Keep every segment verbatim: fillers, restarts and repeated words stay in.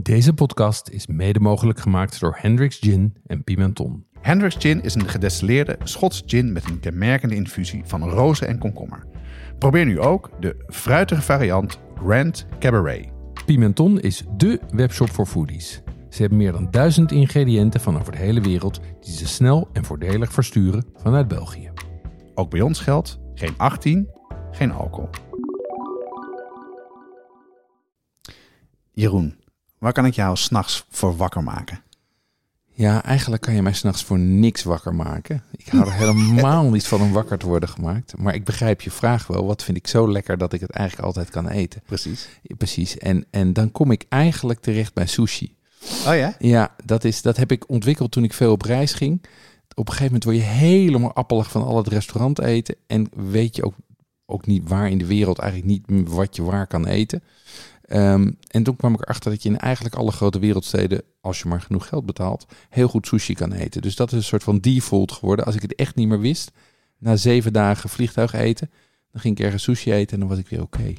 Deze podcast is mede mogelijk gemaakt door Hendrick's Gin en Pimenton. Hendrick's Gin is een gedestilleerde Schots gin met een kenmerkende infusie van rozen en komkommer. Probeer nu ook de fruitige variant Grand Cabaret. Pimenton is dé webshop voor foodies. Ze hebben meer dan duizend ingrediënten van over de hele wereld die ze snel en voordelig versturen vanuit België. Ook bij ons geldt geen achttien, geen alcohol. Jeroen, waar kan ik jou 's nachts voor wakker maken? Ja, eigenlijk kan je mij 's nachts voor niks wakker maken. Ik hou er helemaal niet van om wakker te worden gemaakt. Maar ik begrijp je vraag wel. Wat vind ik zo lekker dat ik het eigenlijk altijd kan eten? Precies. Ja, precies. En, en dan kom ik eigenlijk terecht bij sushi. Oh ja? Ja, dat, is, dat heb ik ontwikkeld toen ik veel op reis ging. Op een gegeven moment word je helemaal appelig van al het restaurant eten. En weet je ook, ook niet waar in de wereld eigenlijk niet wat je waar kan eten. Um, en toen kwam ik erachter dat je in eigenlijk alle grote wereldsteden, als je maar genoeg geld betaalt, heel goed sushi kan eten. Dus dat is een soort van default geworden. Als ik het echt niet meer wist, na zeven dagen vliegtuig eten, dan ging ik ergens sushi eten en dan was ik weer oké. Okay.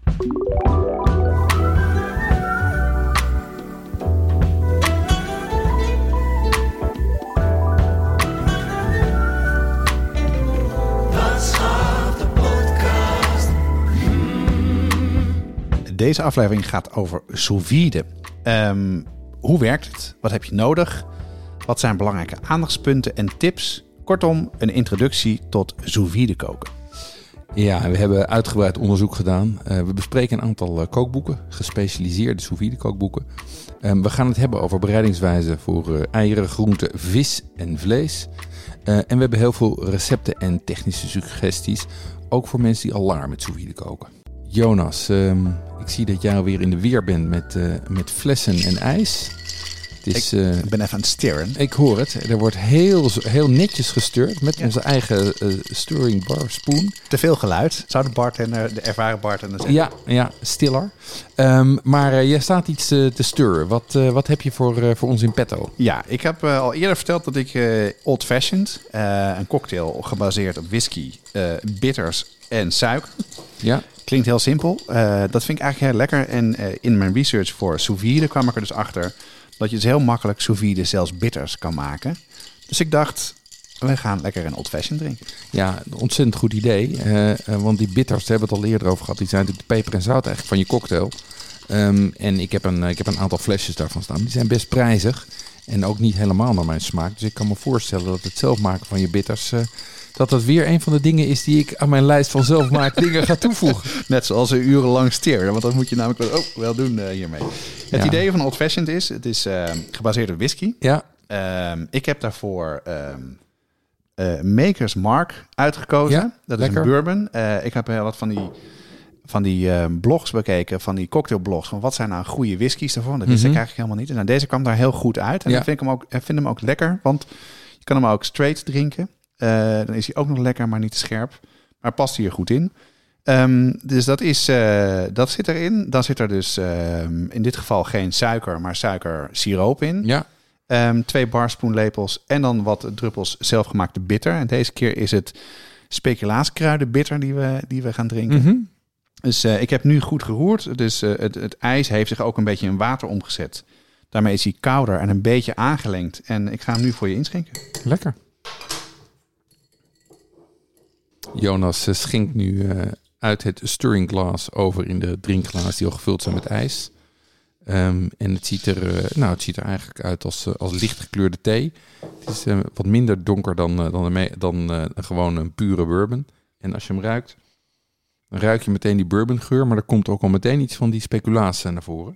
Deze aflevering gaat over sous vide. Um, hoe werkt het? Wat heb je nodig? Wat zijn belangrijke aandachtspunten en tips? Kortom, een introductie tot sous vide koken. Ja, we hebben uitgebreid onderzoek gedaan. Uh, we bespreken een aantal uh, kookboeken, gespecialiseerde sous vide kookboeken. Um, we gaan het hebben over bereidingswijzen voor uh, eieren, groenten, vis en vlees. Uh, en we hebben heel veel recepten en technische suggesties. Ook voor mensen die al langer met sous vide koken. Jonas, um, ik zie dat jij alweer in de weer bent met, uh, met flessen en ijs. Het is, ik uh, ben even aan het stirren. Ik hoor het. Er wordt heel, heel netjes gestird met ja. onze eigen uh, stirring bar spoon. Te veel geluid, zou de bartender, de ervaren bartender zeggen. Ja, ja, stiller. Um, maar uh, jij staat iets uh, te stirren. Wat, uh, wat heb je voor, uh, voor ons in petto? Ja, ik heb uh, al eerder verteld dat ik uh, Old Fashioned, uh, een cocktail gebaseerd op whisky, uh, bitters en suiker. Ja. Klinkt heel simpel. Uh, dat vind ik eigenlijk heel lekker. En uh, in mijn research voor sous vide kwam ik er dus achter dat je dus heel makkelijk sous vide zelfs bitters kan maken. Dus ik dacht, we gaan lekker een Old Fashioned drinken. Ja, een ontzettend goed idee. Uh, uh, want die bitters, daar hebben we het al eerder over gehad. Die zijn natuurlijk de peper en zout eigenlijk van je cocktail. Um, en ik heb, een, ik heb een aantal flesjes daarvan staan. Die zijn best prijzig. En ook niet helemaal naar mijn smaak. Dus ik kan me voorstellen dat het zelf maken van je bitters, Uh, dat dat weer een van de dingen is die ik aan mijn lijst van zelfmaak dingen ga toevoegen. Net zoals een urenlang steren. Want dat moet je namelijk wel, oh, wel doen uh, hiermee. Het ja. idee van Old Fashioned is, het is uh, gebaseerd op whisky. Ja. Um, ik heb daarvoor um, uh, Maker's Mark uitgekozen. Ja, dat lekker. is een bourbon. Uh, ik heb heel wat van die, van die uh, blogs bekeken, van die cocktailblogs. Van wat zijn nou goede whiskies daarvan? Dat wist Mm-hmm. ik eigenlijk helemaal niet. En nou, deze kwam daar heel goed uit. En ja. ik vind hem, ook, ik vind hem ook lekker, want je kan hem ook straight drinken. Uh, dan is hij ook nog lekker, maar niet te scherp. Maar past hier goed in. Um, dus dat, is, uh, dat zit erin. Dan zit er dus uh, in dit geval geen suiker, maar suikersiroop in. Ja. Um, twee barspoenlepels en dan wat druppels zelfgemaakte bitter. En deze keer is het speculaaskruiden bitter die we, die we gaan drinken. Mm-hmm. Dus uh, ik heb nu goed geroerd. Dus uh, het, het ijs heeft zich ook een beetje in water omgezet. Daarmee is hij kouder en een beetje aangelengd. En ik ga hem nu voor je inschenken. Lekker. Jonas uh, schenkt nu uh, uit het stirring glass over in de drinkglaas die al gevuld zijn met ijs. Um, en het ziet, er, uh, nou, het ziet er eigenlijk uit als, uh, als licht gekleurde thee. Het is uh, wat minder donker dan, uh, dan, een, dan uh, gewoon een pure bourbon. En als je hem ruikt, dan ruik je meteen die bourbongeur. Maar er komt ook al meteen iets van die speculaas naar voren.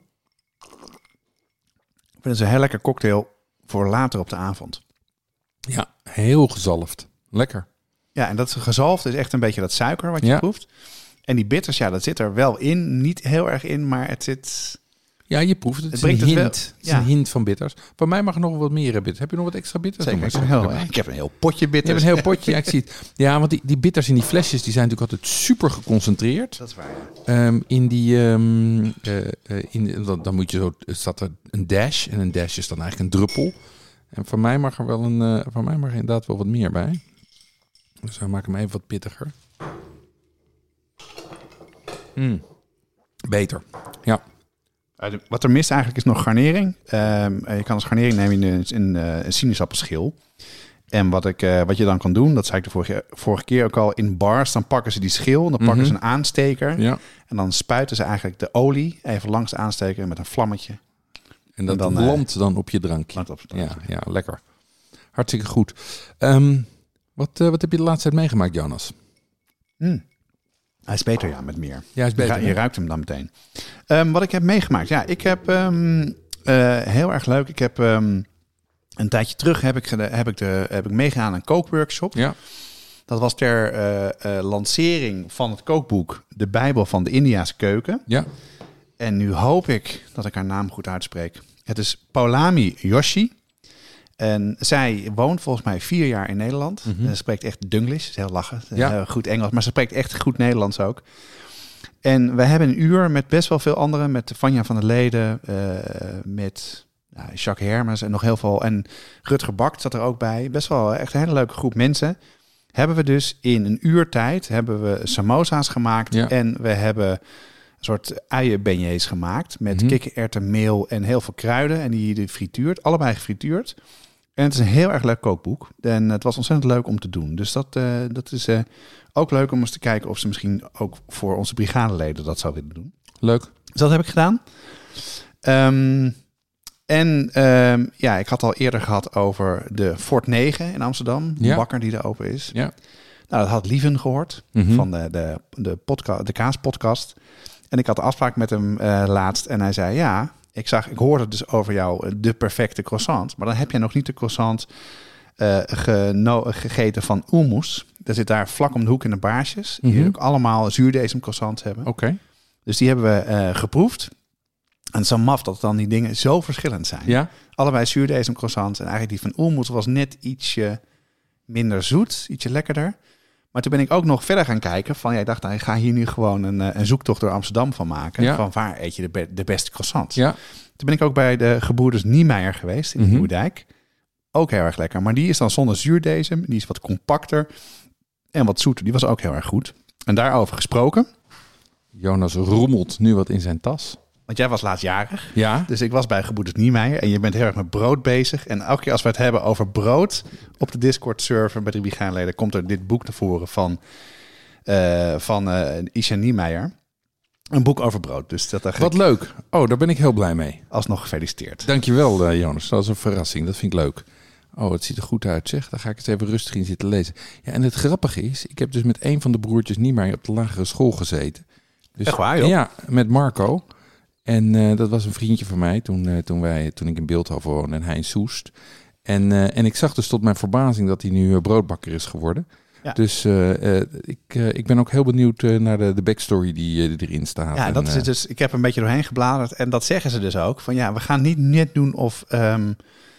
Ik vind het een heel lekker cocktail voor later op de avond. Ja, heel gezalfd. Lekker. Ja, en dat gezalfd is echt een beetje dat suiker wat je ja. proeft. En die bitters, ja, dat zit er wel in. Niet heel erg in, maar het zit... Ja, je proeft het. Het, het is een het hint. wel. Het is ja. een hint van bitters. Voor mij mag er nog wat meer bitters. Heb je nog wat extra bitters? Zeker. Ik, heel, ik heb een heel potje bitters. Je hebt een heel potje, ja, ik zie het. Ja, want die, die bitters in die flesjes, die zijn natuurlijk altijd super geconcentreerd. Dat is waar, ja. Um, in die, um, uh, uh, in, dan, dan moet je zo, staat er een dash. En een dash is dan eigenlijk een druppel. En van mij mag er wel een, uh, van mij mag er inderdaad wel wat meer bij. Dus we maken hem even wat pittiger. Mm. Beter. Ja. Uh, de, wat er mist eigenlijk is nog garnering. Um, je kan als garnering nemen in een, een, een sinaasappelschil. En wat, ik, uh, wat je dan kan doen, dat zei ik de vorige, vorige keer ook al, in bars, dan pakken ze die schil, dan pakken mm-hmm. ze een aansteker. Ja. En dan spuiten ze eigenlijk de olie even langs de aansteker met een vlammetje. En dat en dan, landt uh, dan op je drankje. Op je drankje. Ja, ja, lekker. Hartstikke goed. Um, wat, uh, wat heb je de laatste tijd meegemaakt, Jonas? Mm. Hij is beter, ja, met meer. Ja, hij is beter. Je, je ruikt hem dan meteen. Um, wat ik heb meegemaakt, ja, ik heb um, uh, heel erg leuk. Ik heb um, een tijdje terug heb ik, heb ik, de, heb ik meegegaan aan een kookworkshop. Ja. Dat was ter uh, uh, lancering van het kookboek De Bijbel van de Indiase Keuken. Ja. En nu hoop ik dat ik haar naam goed uitspreek. Het is Paulami Joshi. En zij woont volgens mij vier jaar in Nederland. Mm-hmm. En ze spreekt echt Dunglish, is heel lachen. Ja. Heel goed Engels, maar ze spreekt echt goed Nederlands ook. En we hebben een uur met best wel veel anderen. Met Vanja van der Leden, uh, met nou, Jacques Hermes en nog heel veel. En Rutger Bakt zat er ook bij. Best wel echt een hele leuke groep mensen. Hebben we dus in een uur tijd hebben we samosa's gemaakt. Ja. En we hebben een soort uienbeignets gemaakt. Met mm-hmm. kikkererwtenmeel en heel veel kruiden. En die je frituurt, allebei gefrituurd. En het is een heel erg leuk kookboek. En het was ontzettend leuk om te doen. Dus dat, uh, dat is uh, ook leuk om eens te kijken of ze misschien ook voor onze brigadeleden dat zou willen doen. Leuk. Dus dat heb ik gedaan. Um, en um, ja, ik had al eerder gehad over de Fort negen in Amsterdam. Ja. De bakker die er open is. Ja. Nou, dat had Lieven gehoord mm-hmm. van de, de, de, podca- de kaaspodcast. En ik had de afspraak met hem uh, laatst. En hij zei, ja... Ik zag, ik hoorde dus over jou de perfecte croissant. Maar dan heb je nog niet de croissant uh, geno- gegeten van Oelmoes. Er zit daar vlak om de hoek in de Baarsjes. Mm-hmm. Die ook allemaal zuurdesem croissants hebben. Oké. Okay. Dus die hebben we uh, geproefd. En het is zo maf dat dan die dingen zo verschillend zijn. Ja? Allebei zuurdesem croissants. En eigenlijk die van Oelmoes was net ietsje minder zoet. Ietsje lekkerder. Maar toen ben ik ook nog verder gaan kijken. Van, ja, ik dacht, nou, ik ga hier nu gewoon een, een zoektocht door Amsterdam van maken. Ja. Van waar eet je de, be- de beste croissants? Ja. Toen ben ik ook bij de gebroeders Niemeyer geweest in mm-hmm. Nieuwdijk. Ook heel erg lekker. Maar die is dan zonder zuurdesem. Die is wat compacter en wat zoeter. Die was ook heel erg goed. En daarover gesproken. Jonas rommelt nu wat in zijn tas. Want jij was laatst jarig. Ja. Dus ik was bij gebroeders Niemeyer. En je bent heel erg met brood bezig. En elke keer als we het hebben over brood op de Discord-server bij de brigadeleden, komt er dit boek naar voren van, uh, van uh, Isha Niemeyer. Een boek over brood. Dus dat Wat ik... leuk. Oh, daar ben ik heel blij mee. Alsnog gefeliciteerd. Dankjewel, uh, Jonas. Dat is een verrassing. Dat vind ik leuk. Oh, het ziet er goed uit, zeg. Daar ga ik eens even rustig in zitten lezen. Ja, en het grappige is, ik heb dus met een van de broertjes Niemeyer op de lagere school gezeten. Dus, echt waar, joh? Ja, met Marco. En uh, dat was een vriendje van mij toen, uh, toen, wij, toen ik in Beeldhoven woonde en hij in Soest. En, uh, en ik zag dus tot mijn verbazing dat hij nu uh, broodbakker is geworden. Ja. Dus uh, uh, ik, uh, ik ben ook heel benieuwd uh, naar de, de backstory die, uh, die erin staat. Ja, en, dat is het dus. Ik heb een beetje doorheen gebladerd en dat zeggen ze dus ook. Van ja, we gaan niet net doen of um,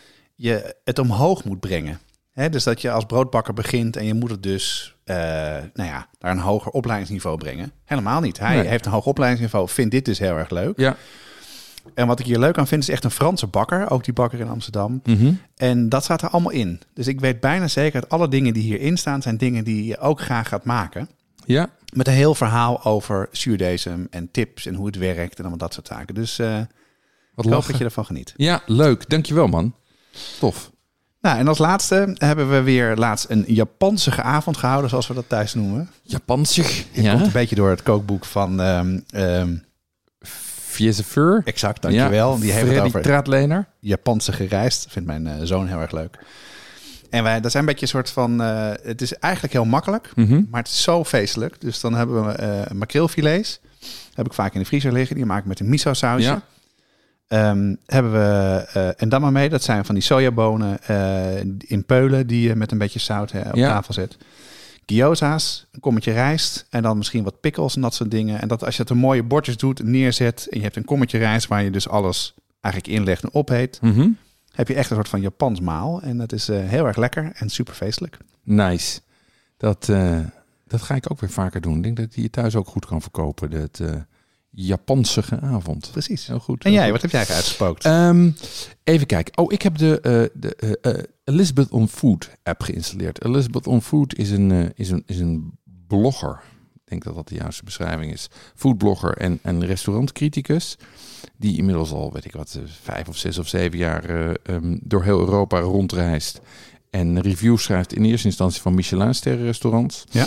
je het omhoog moet brengen. He, dus dat je als broodbakker begint en je moet het dus uh, nou ja, naar een hoger opleidingsniveau brengen. Helemaal niet. Hij nee. heeft een hoger opleidingsniveau, vindt dit dus heel erg leuk. Ja. En wat ik hier leuk aan vind is echt een Franse bakker. Ook die bakker in Amsterdam. Mm-hmm. En dat staat er allemaal in. Dus ik weet bijna zeker dat alle dingen die hierin staan zijn dingen die je ook graag gaat maken. Ja. Met een heel verhaal over zuurdesem en tips en hoe het werkt en allemaal dat soort zaken. Dus uh, wat ik hoop dat je ervan geniet. Ja, leuk. Dankjewel, man. Tof. Nou, en als laatste hebben we weer laatst een Japansige avond gehouden, zoals we dat thuis noemen. Japansig? Het ja. komt een beetje door het kookboek van... Um, um, Viezefeur. Exact, dankjewel. Ja, die heeft Freddy het over Traatlener. Japanse gereisd. Vindt mijn uh, zoon heel erg leuk. En wij, dat zijn een beetje een soort van... Uh, het is eigenlijk heel makkelijk, mm-hmm. maar het is zo feestelijk. Dus dan hebben we uh, makreelfilets. Heb ik vaak in de vriezer liggen. Die maak ik met een miso sausje. Ja. Um, hebben we uh, endamame, dat zijn van die sojabonen uh, in peulen die je met een beetje zout hè, op ja. tafel zet. Gyoza's, een kommetje rijst en dan misschien wat pickles en dat soort dingen. En dat als je het een mooie bordjes doet, neerzet en je hebt een kommetje rijst waar je dus alles eigenlijk inlegt en opheet, mm-hmm. heb je echt een soort van Japans maal. En dat is uh, heel erg lekker en super feestelijk. Nice. Dat, uh, dat ga ik ook weer vaker doen. Ik denk dat je je thuis ook goed kan verkopen. Dat... Uh... Japansige avond. Precies. Heel goed. En heel jij, goed. wat heb jij uitgespookt? Um, even kijken. Oh, ik heb de, uh, de uh, uh, Elizabeth on Food app geïnstalleerd. Elizabeth on Food is een, uh, is een, is een blogger. denk dat dat de juiste beschrijving is. Foodblogger en, en restaurantcriticus. Die inmiddels al, weet ik wat, vijf of zes of zeven jaar uh, um, door heel Europa rondreist. En reviews schrijft in eerste instantie van Michelin-sterren restaurants. Ja.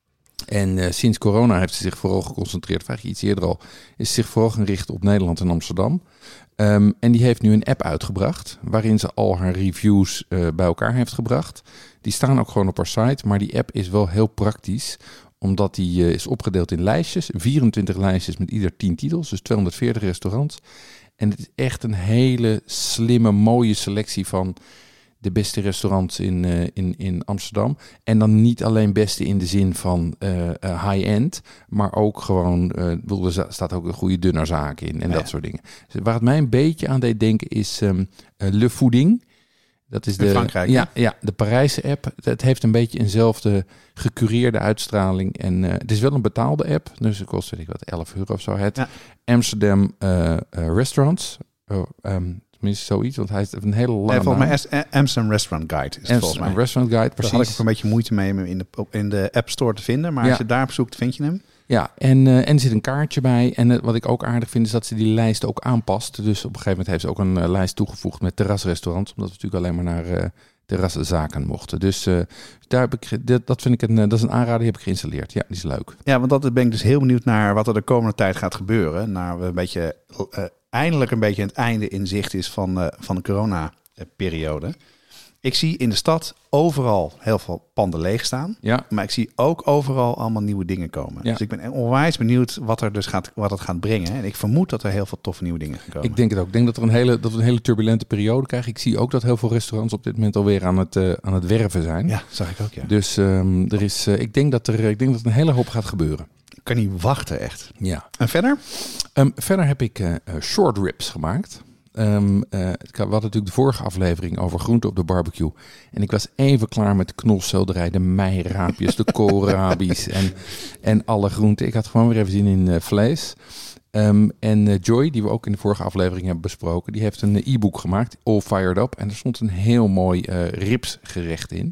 En uh, sinds corona heeft ze zich vooral geconcentreerd, vraag je iets eerder al, is zich vooral gericht op Nederland en Amsterdam. Um, en die heeft nu een app uitgebracht, waarin ze al haar reviews uh, bij elkaar heeft gebracht. Die staan ook gewoon op haar site, maar die app is wel heel praktisch, omdat die uh, is opgedeeld in lijstjes, vierentwintig lijstjes met ieder tien titels, dus tweehonderdveertig restaurants. En het is echt een hele slimme, mooie selectie van de beste restaurants in, uh, in, in Amsterdam. En dan niet alleen beste in de zin van uh, uh, high-end, maar ook gewoon, uh, er staat ook een goede dunnerzaak in en ja. dat soort dingen. Dus waar het mij een beetje aan deed denken is um, uh, Le Fooding. Dat is in de, Frankrijk, ja, ja, de Parijse app. Het heeft een beetje eenzelfde gecureerde uitstraling. En uh, het is wel een betaalde app. Dus het kost, weet ik wat, elf euro of zo. Het ja. Amsterdam uh, uh, Restaurants. Uh, um, Tenminste zoiets, want hij heeft een hele lange nee, volgens naam. mij Amsterdam Restaurant Guide is het volgens mij. Restaurant Guide, precies. Daar had ik ook een beetje moeite mee hem in de, in de App Store te vinden. Maar ja. als je daar op zoekt, vind je hem. Ja, en, uh, en er zit een kaartje bij. En uh, wat ik ook aardig vind, is dat ze die lijst ook aanpast. Dus op een gegeven moment heeft ze ook een uh, lijst toegevoegd met terrasrestaurants. Omdat we natuurlijk alleen maar naar uh, terraszaken mochten. Dus uh, daar heb ik, dat, dat vind ik een, uh, dat is een aanrader, die heb ik geïnstalleerd. Ja, die is leuk. Ja, want dat ben ik dus heel benieuwd naar wat er de komende tijd gaat gebeuren. Naar we een beetje... Uh, eindelijk een beetje het einde in zicht is van, uh, van de corona-periode. Ik zie in de stad overal heel veel panden leeg staan. Ja. Maar ik zie ook overal allemaal nieuwe dingen komen. Ja. Dus ik ben onwijs benieuwd wat er dus gaat, wat het gaat brengen. En ik vermoed dat er heel veel toffe nieuwe dingen gaan komen. Ik denk het ook. Ik denk dat, er een hele, dat we een hele turbulente periode krijgen. Ik zie ook dat heel veel restaurants op dit moment alweer aan het, uh, aan het werven zijn. Ja, zag ik ook, ja. Dus um, er is, uh, ik, denk dat er, ik denk dat er een hele hoop gaat gebeuren. Ik kan niet wachten, echt. Ja. En verder? Um, verder heb ik uh, short ribs gemaakt. Um, uh, we hadden natuurlijk de vorige aflevering over groenten op de barbecue. En ik was even klaar met de knolselderij, de meiraapjes, de koolrabi's en, en alle groenten. Ik had gewoon weer even zin in uh, vlees. Um, en uh, Joy, die we ook in de vorige aflevering hebben besproken, die heeft een uh, e-book gemaakt, All Fired Up. En er stond een heel mooi uh, ribsgerecht in.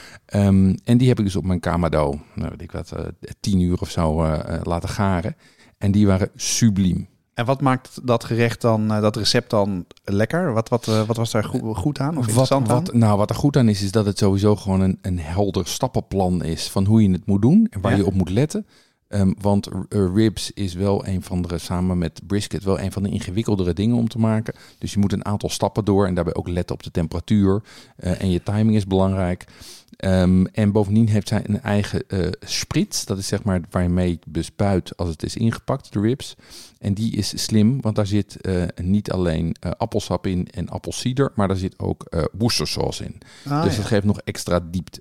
Um, en die heb ik dus op mijn Kamado, nou weet ik wat, uh, tien uur of zo uh, uh, laten garen. En die waren subliem. En wat maakt dat gerecht dan, dat recept dan lekker? Wat, wat, wat was daar goed, goed aan of wat, interessant wat, aan? Nou, wat er goed aan is, is dat het sowieso gewoon een, een helder stappenplan is van hoe je het moet doen en waar ja. je op moet letten. Um, want uh, ribs is wel een van de, samen met brisket, wel een van de ingewikkeldere dingen om te maken. Dus je moet een aantal stappen door en daarbij ook letten op de temperatuur. Uh, en je timing is belangrijk. Um, en bovendien heeft zij een eigen uh, sprits. Dat is zeg maar waar je mee bespuit als het is ingepakt, de ribs. En die is slim, want daar zit uh, niet alleen uh, appelsap in en appelsieder, maar daar zit ook uh, worcestersaus in. Ah, dus ja. dat geeft nog extra diepte.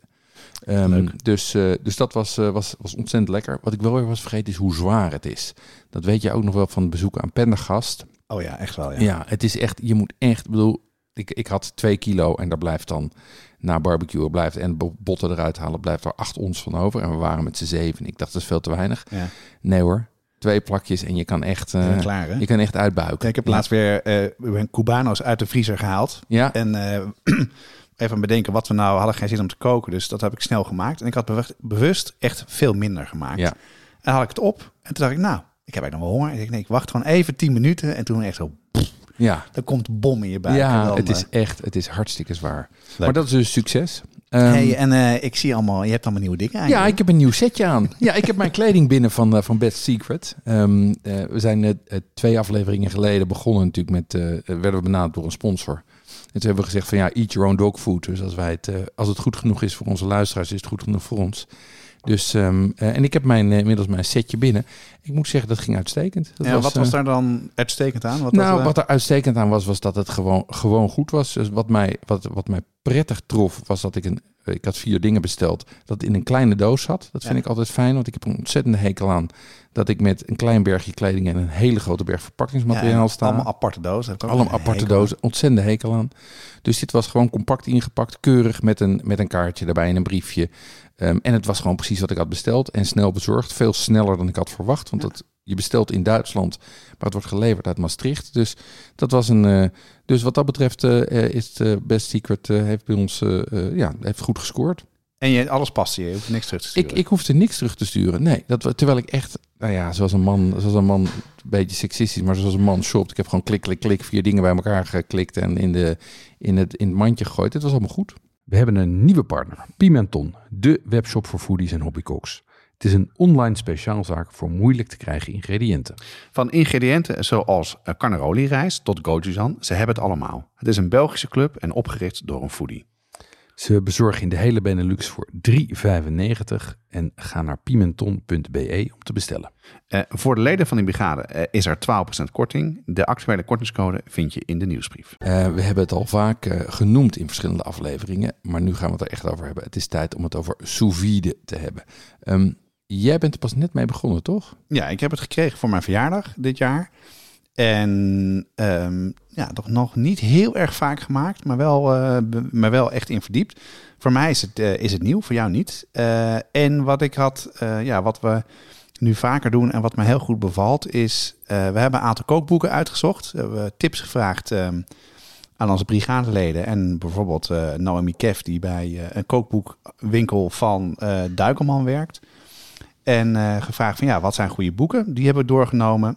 Um, dus, uh, dus dat was, uh, was, was ontzettend lekker. Wat ik wel weer was vergeten is hoe zwaar het is. Dat weet je ook nog wel van het bezoek aan Pendergast. Oh ja, echt wel. Ja, ja het is echt, je moet echt, bedoel, ik, ik had twee kilo en daar blijft dan na barbecue blijft en botten eruit halen, blijft er acht ons van over. En we waren met z'n zeven. Ik dacht, dat is veel te weinig. Ja. Nee hoor, twee plakjes en je kan echt, uh, klaar, hè? je kan echt uitbuiken. Ja, ik heb laatst weer uh, Cubano's uit de vriezer gehaald. Ja. En uh, even bedenken wat we nou hadden geen zin om te koken. Dus dat heb ik snel gemaakt. En ik had bewust, bewust echt veel minder gemaakt. Ja. En had ik het op. En toen dacht ik, nou, ik heb eigenlijk nog wel honger. En ik dacht, nee, ik wacht gewoon even tien minuten. En toen echt zo, pff, ja. dan komt de bom in je buik. Ja, dan, het is uh, echt, het is hartstikke zwaar. leuk. Maar dat is dus succes. Um, hey, en uh, ik zie allemaal, je hebt allemaal nieuwe dingen aan. Ja, ik heb een nieuw setje aan. Ja, ik heb mijn kleding binnen van, uh, van Best Secret. Um, uh, we zijn uh, twee afleveringen geleden begonnen natuurlijk met, uh, werden we benaderd door een sponsor. En toen hebben we gezegd van ja, eat your own dog food. Dus als, wij het, uh, als het goed genoeg is voor onze luisteraars, is het goed genoeg voor ons. Dus, um, uh, en ik heb mijn, uh, inmiddels mijn setje binnen. Ik moet zeggen, dat ging uitstekend. Dat ja, was, wat was uh, daar dan uitstekend aan? Wat nou, dat, uh... wat er uitstekend aan was, was dat het gewoon, gewoon goed was. Dus wat mij, wat, wat mij prettig trof, was dat ik een... Ik had vier dingen besteld, dat het in een kleine doos zat. Dat vind ja. ik altijd fijn, want ik heb een ontzettende hekel aan dat ik met een klein bergje kleding en een hele grote berg verpakkingsmateriaal ja, sta. Allemaal aparte dozen. Allemaal aparte dozen, ontzettende hekel aan. Dus dit was gewoon compact ingepakt, keurig met een, met een kaartje erbij en een briefje. Um, en het was gewoon precies wat ik had besteld en snel bezorgd. Veel sneller dan ik had verwacht, want ja. dat, je bestelt in Duitsland, maar het wordt geleverd uit Maastricht. Dus dat was een. Uh, dus wat dat betreft uh, is het uh, Best Secret uh, heeft bij ons uh, uh, ja, heeft goed gescoord. En je, alles past je, je hoeft niks terug te sturen. Ik, ik hoefde niks terug te sturen. Nee, dat, terwijl ik echt, nou ja, zoals een man, zoals een man, een beetje seksistisch, maar zoals een man shopt. Ik heb gewoon klik, klik, klik, vier dingen bij elkaar geklikt en in, de, in, het, in het mandje gegooid. Het was allemaal goed. We hebben een nieuwe partner, Pimenton, de webshop voor foodies en hobbycooks. Het is een online speciaalzaak voor moeilijk te krijgen ingrediënten. Van ingrediënten zoals carnaroli rijst tot gochujang, ze hebben het allemaal. Het is een Belgische club en opgericht door een foodie. Ze bezorgen in de hele Benelux voor drie euro vijfennegentig en ga naar pimenton punt b e om te bestellen. Uh, voor de leden van die brigade uh, is er twaalf procent korting. De actuele kortingscode vind je in de nieuwsbrief. Uh, we hebben het al vaak uh, genoemd in verschillende afleveringen, maar nu gaan we het er echt over hebben. Het is tijd om het over sous vide te hebben. Um, jij bent er pas net mee begonnen, toch? Ja, ik heb het gekregen voor mijn verjaardag dit jaar. En um, ja, toch nog niet heel erg vaak gemaakt, maar wel, uh, maar wel echt in verdiept. Voor mij is het, uh, is het nieuw, voor jou niet. Uh, en wat ik had, uh, ja, wat we nu vaker doen en wat me heel goed bevalt, is uh, we hebben een aantal kookboeken uitgezocht. We hebben tips gevraagd um, aan onze brigadeleden en bijvoorbeeld uh, Naomi Kev, die bij uh, een kookboekwinkel van uh, Duikelman werkt. En uh, gevraagd van ja, wat zijn goede boeken? Die hebben we doorgenomen.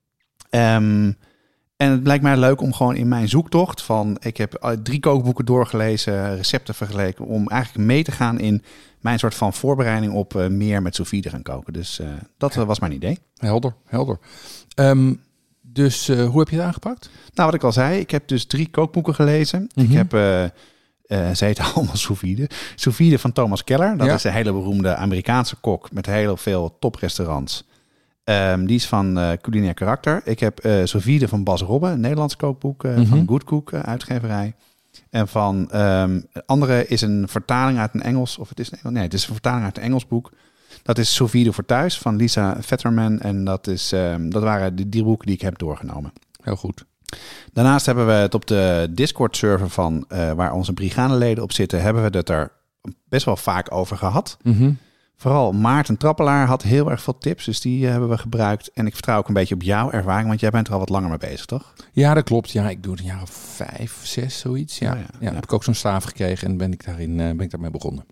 Um, en het blijkt mij leuk om gewoon in mijn zoektocht van, ik heb drie kookboeken doorgelezen, recepten vergeleken, om eigenlijk mee te gaan in mijn soort van voorbereiding op uh, meer met sous vide gaan koken. Dus uh, dat ja. was mijn idee. Helder, helder. Um, dus uh, hoe heb je het aangepakt? Nou, wat ik al zei, ik heb dus drie kookboeken gelezen. Mm-hmm. Ik heb, uh, uh, ze heten allemaal sous vide. Sous vide van Thomas Keller, dat ja. is een hele beroemde Amerikaanse kok met heel veel toprestaurants. Um, die is van uh, culinair karakter. Ik heb uh, sous vide van Bas Robbe, een Nederlands kookboek uh, mm-hmm. van Good Cook uh, uitgeverij. En van um, andere is een vertaling uit een Engels, of het is een, nee, het is een vertaling uit een Engels boek. Dat is Sous vide voor thuis van Lisa Vetterman. En dat, is, um, dat waren de drie boeken die ik heb doorgenomen. Heel goed. Daarnaast hebben we het op de Discord-server van uh, waar onze brigadeleden op zitten, hebben we het er best wel vaak over gehad. Mm-hmm. Vooral Maarten Trappelaar had heel erg veel tips, dus die uh, hebben we gebruikt. En ik vertrouw ook een beetje op jouw ervaring, want jij bent er al wat langer mee bezig, toch? Ja, dat klopt. Ja, ik doe het een jaar of vijf, zes, zoiets. Ja, oh ja, ja, ja. Heb ik ook zo'n staaf gekregen en ben ik daarin uh, ben ik daarmee begonnen.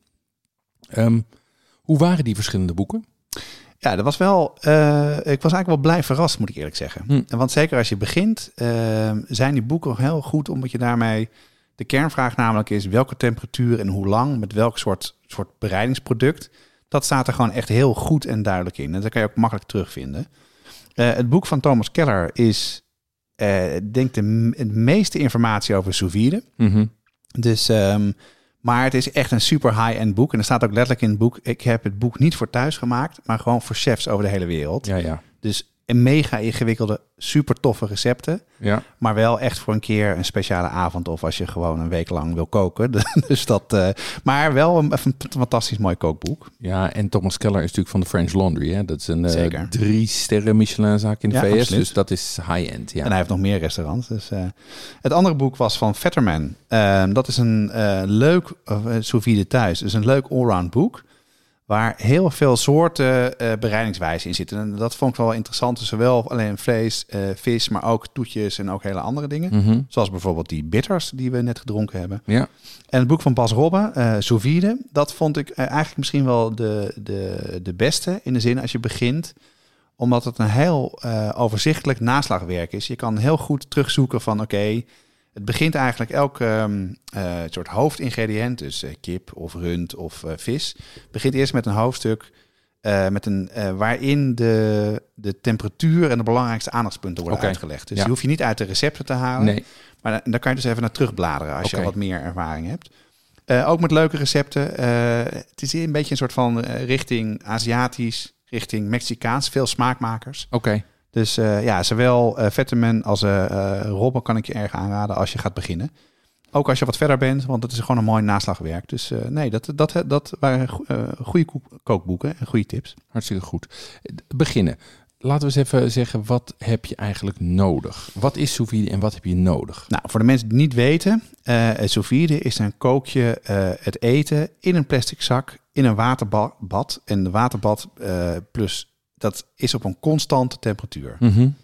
Um, hoe waren die verschillende boeken? Ja, dat was wel. Uh, ik was eigenlijk wel blij verrast, moet ik eerlijk zeggen. Hm. Want zeker als je begint, uh, zijn die boeken heel goed, omdat je daarmee. De kernvraag namelijk is welke temperatuur en hoe lang, met welk soort, soort bereidingsproduct. Dat staat er gewoon echt heel goed en duidelijk in. En dat kan je ook makkelijk terugvinden. Uh, het boek van Thomas Keller is, uh, denk de, de meeste informatie over sous vide. Mm-hmm. Dus, um, maar het is echt een super high-end boek. En er staat ook letterlijk in het boek, ik heb het boek niet voor thuis gemaakt, maar gewoon voor chefs over de hele wereld. Ja, ja. Dus een mega ingewikkelde, super toffe recepten. Ja. Maar wel echt voor een keer een speciale avond of als je gewoon een week lang wil koken. Dus dat, uh, maar wel een, een fantastisch mooi kookboek. Ja, en Thomas Keller is natuurlijk van de French Laundry. Hè? Dat is een uh, drie sterren Michelinzaak in de ja, V S. Absoluut. Dus dat is high-end. Ja. En hij heeft nog meer restaurants. Dus, uh, het andere boek was van Vetterman. Uh, dat is een uh, leuk uh, sous vide thuis. Dus een leuk allround boek. Waar heel veel soorten uh, bereidingswijzen in zitten. En dat vond ik wel interessant. Zowel alleen vlees, uh, vis, maar ook toetjes en ook hele andere dingen. Mm-hmm. Zoals bijvoorbeeld die bitters die we net gedronken hebben. Ja. En het boek van Bas Robbe, uh, Sous vide, dat vond ik uh, eigenlijk misschien wel de, de, de beste in de zin als je begint. Omdat het een heel uh, overzichtelijk naslagwerk is. Je kan heel goed terugzoeken van oké, okay, het begint eigenlijk elk um, uh, soort hoofdingrediënt, dus uh, kip of rund of uh, vis, begint eerst met een hoofdstuk uh, met een, uh, waarin de, de temperatuur en de belangrijkste aandachtspunten worden okay. uitgelegd. Dus ja. Die hoef je niet uit de recepten te halen, nee. maar daar kan je dus even naar terugbladeren als okay. je wat meer ervaring hebt. Uh, ook met leuke recepten. Uh, het is een beetje een soort van uh, richting Aziatisch, richting Mexicaans, veel smaakmakers. Oké. Okay. Dus uh, ja, zowel uh, Vetterman als uh, uh, Robbe kan ik je erg aanraden als je gaat beginnen. Ook als je wat verder bent, want het is gewoon een mooi naslagwerk. Dus uh, nee, dat, dat, dat waren uh, goede kookboeken en goede tips. Hartstikke goed. Beginnen. Laten we eens even zeggen, wat heb je eigenlijk nodig? Wat is sous vide en wat heb je nodig? Nou, voor de mensen die het niet weten, uh, sous vide is een kookje uh, het eten in een plastic zak in een waterbad. En de waterbad uh, plus... Dat is op een constante temperatuur. Mm-hmm.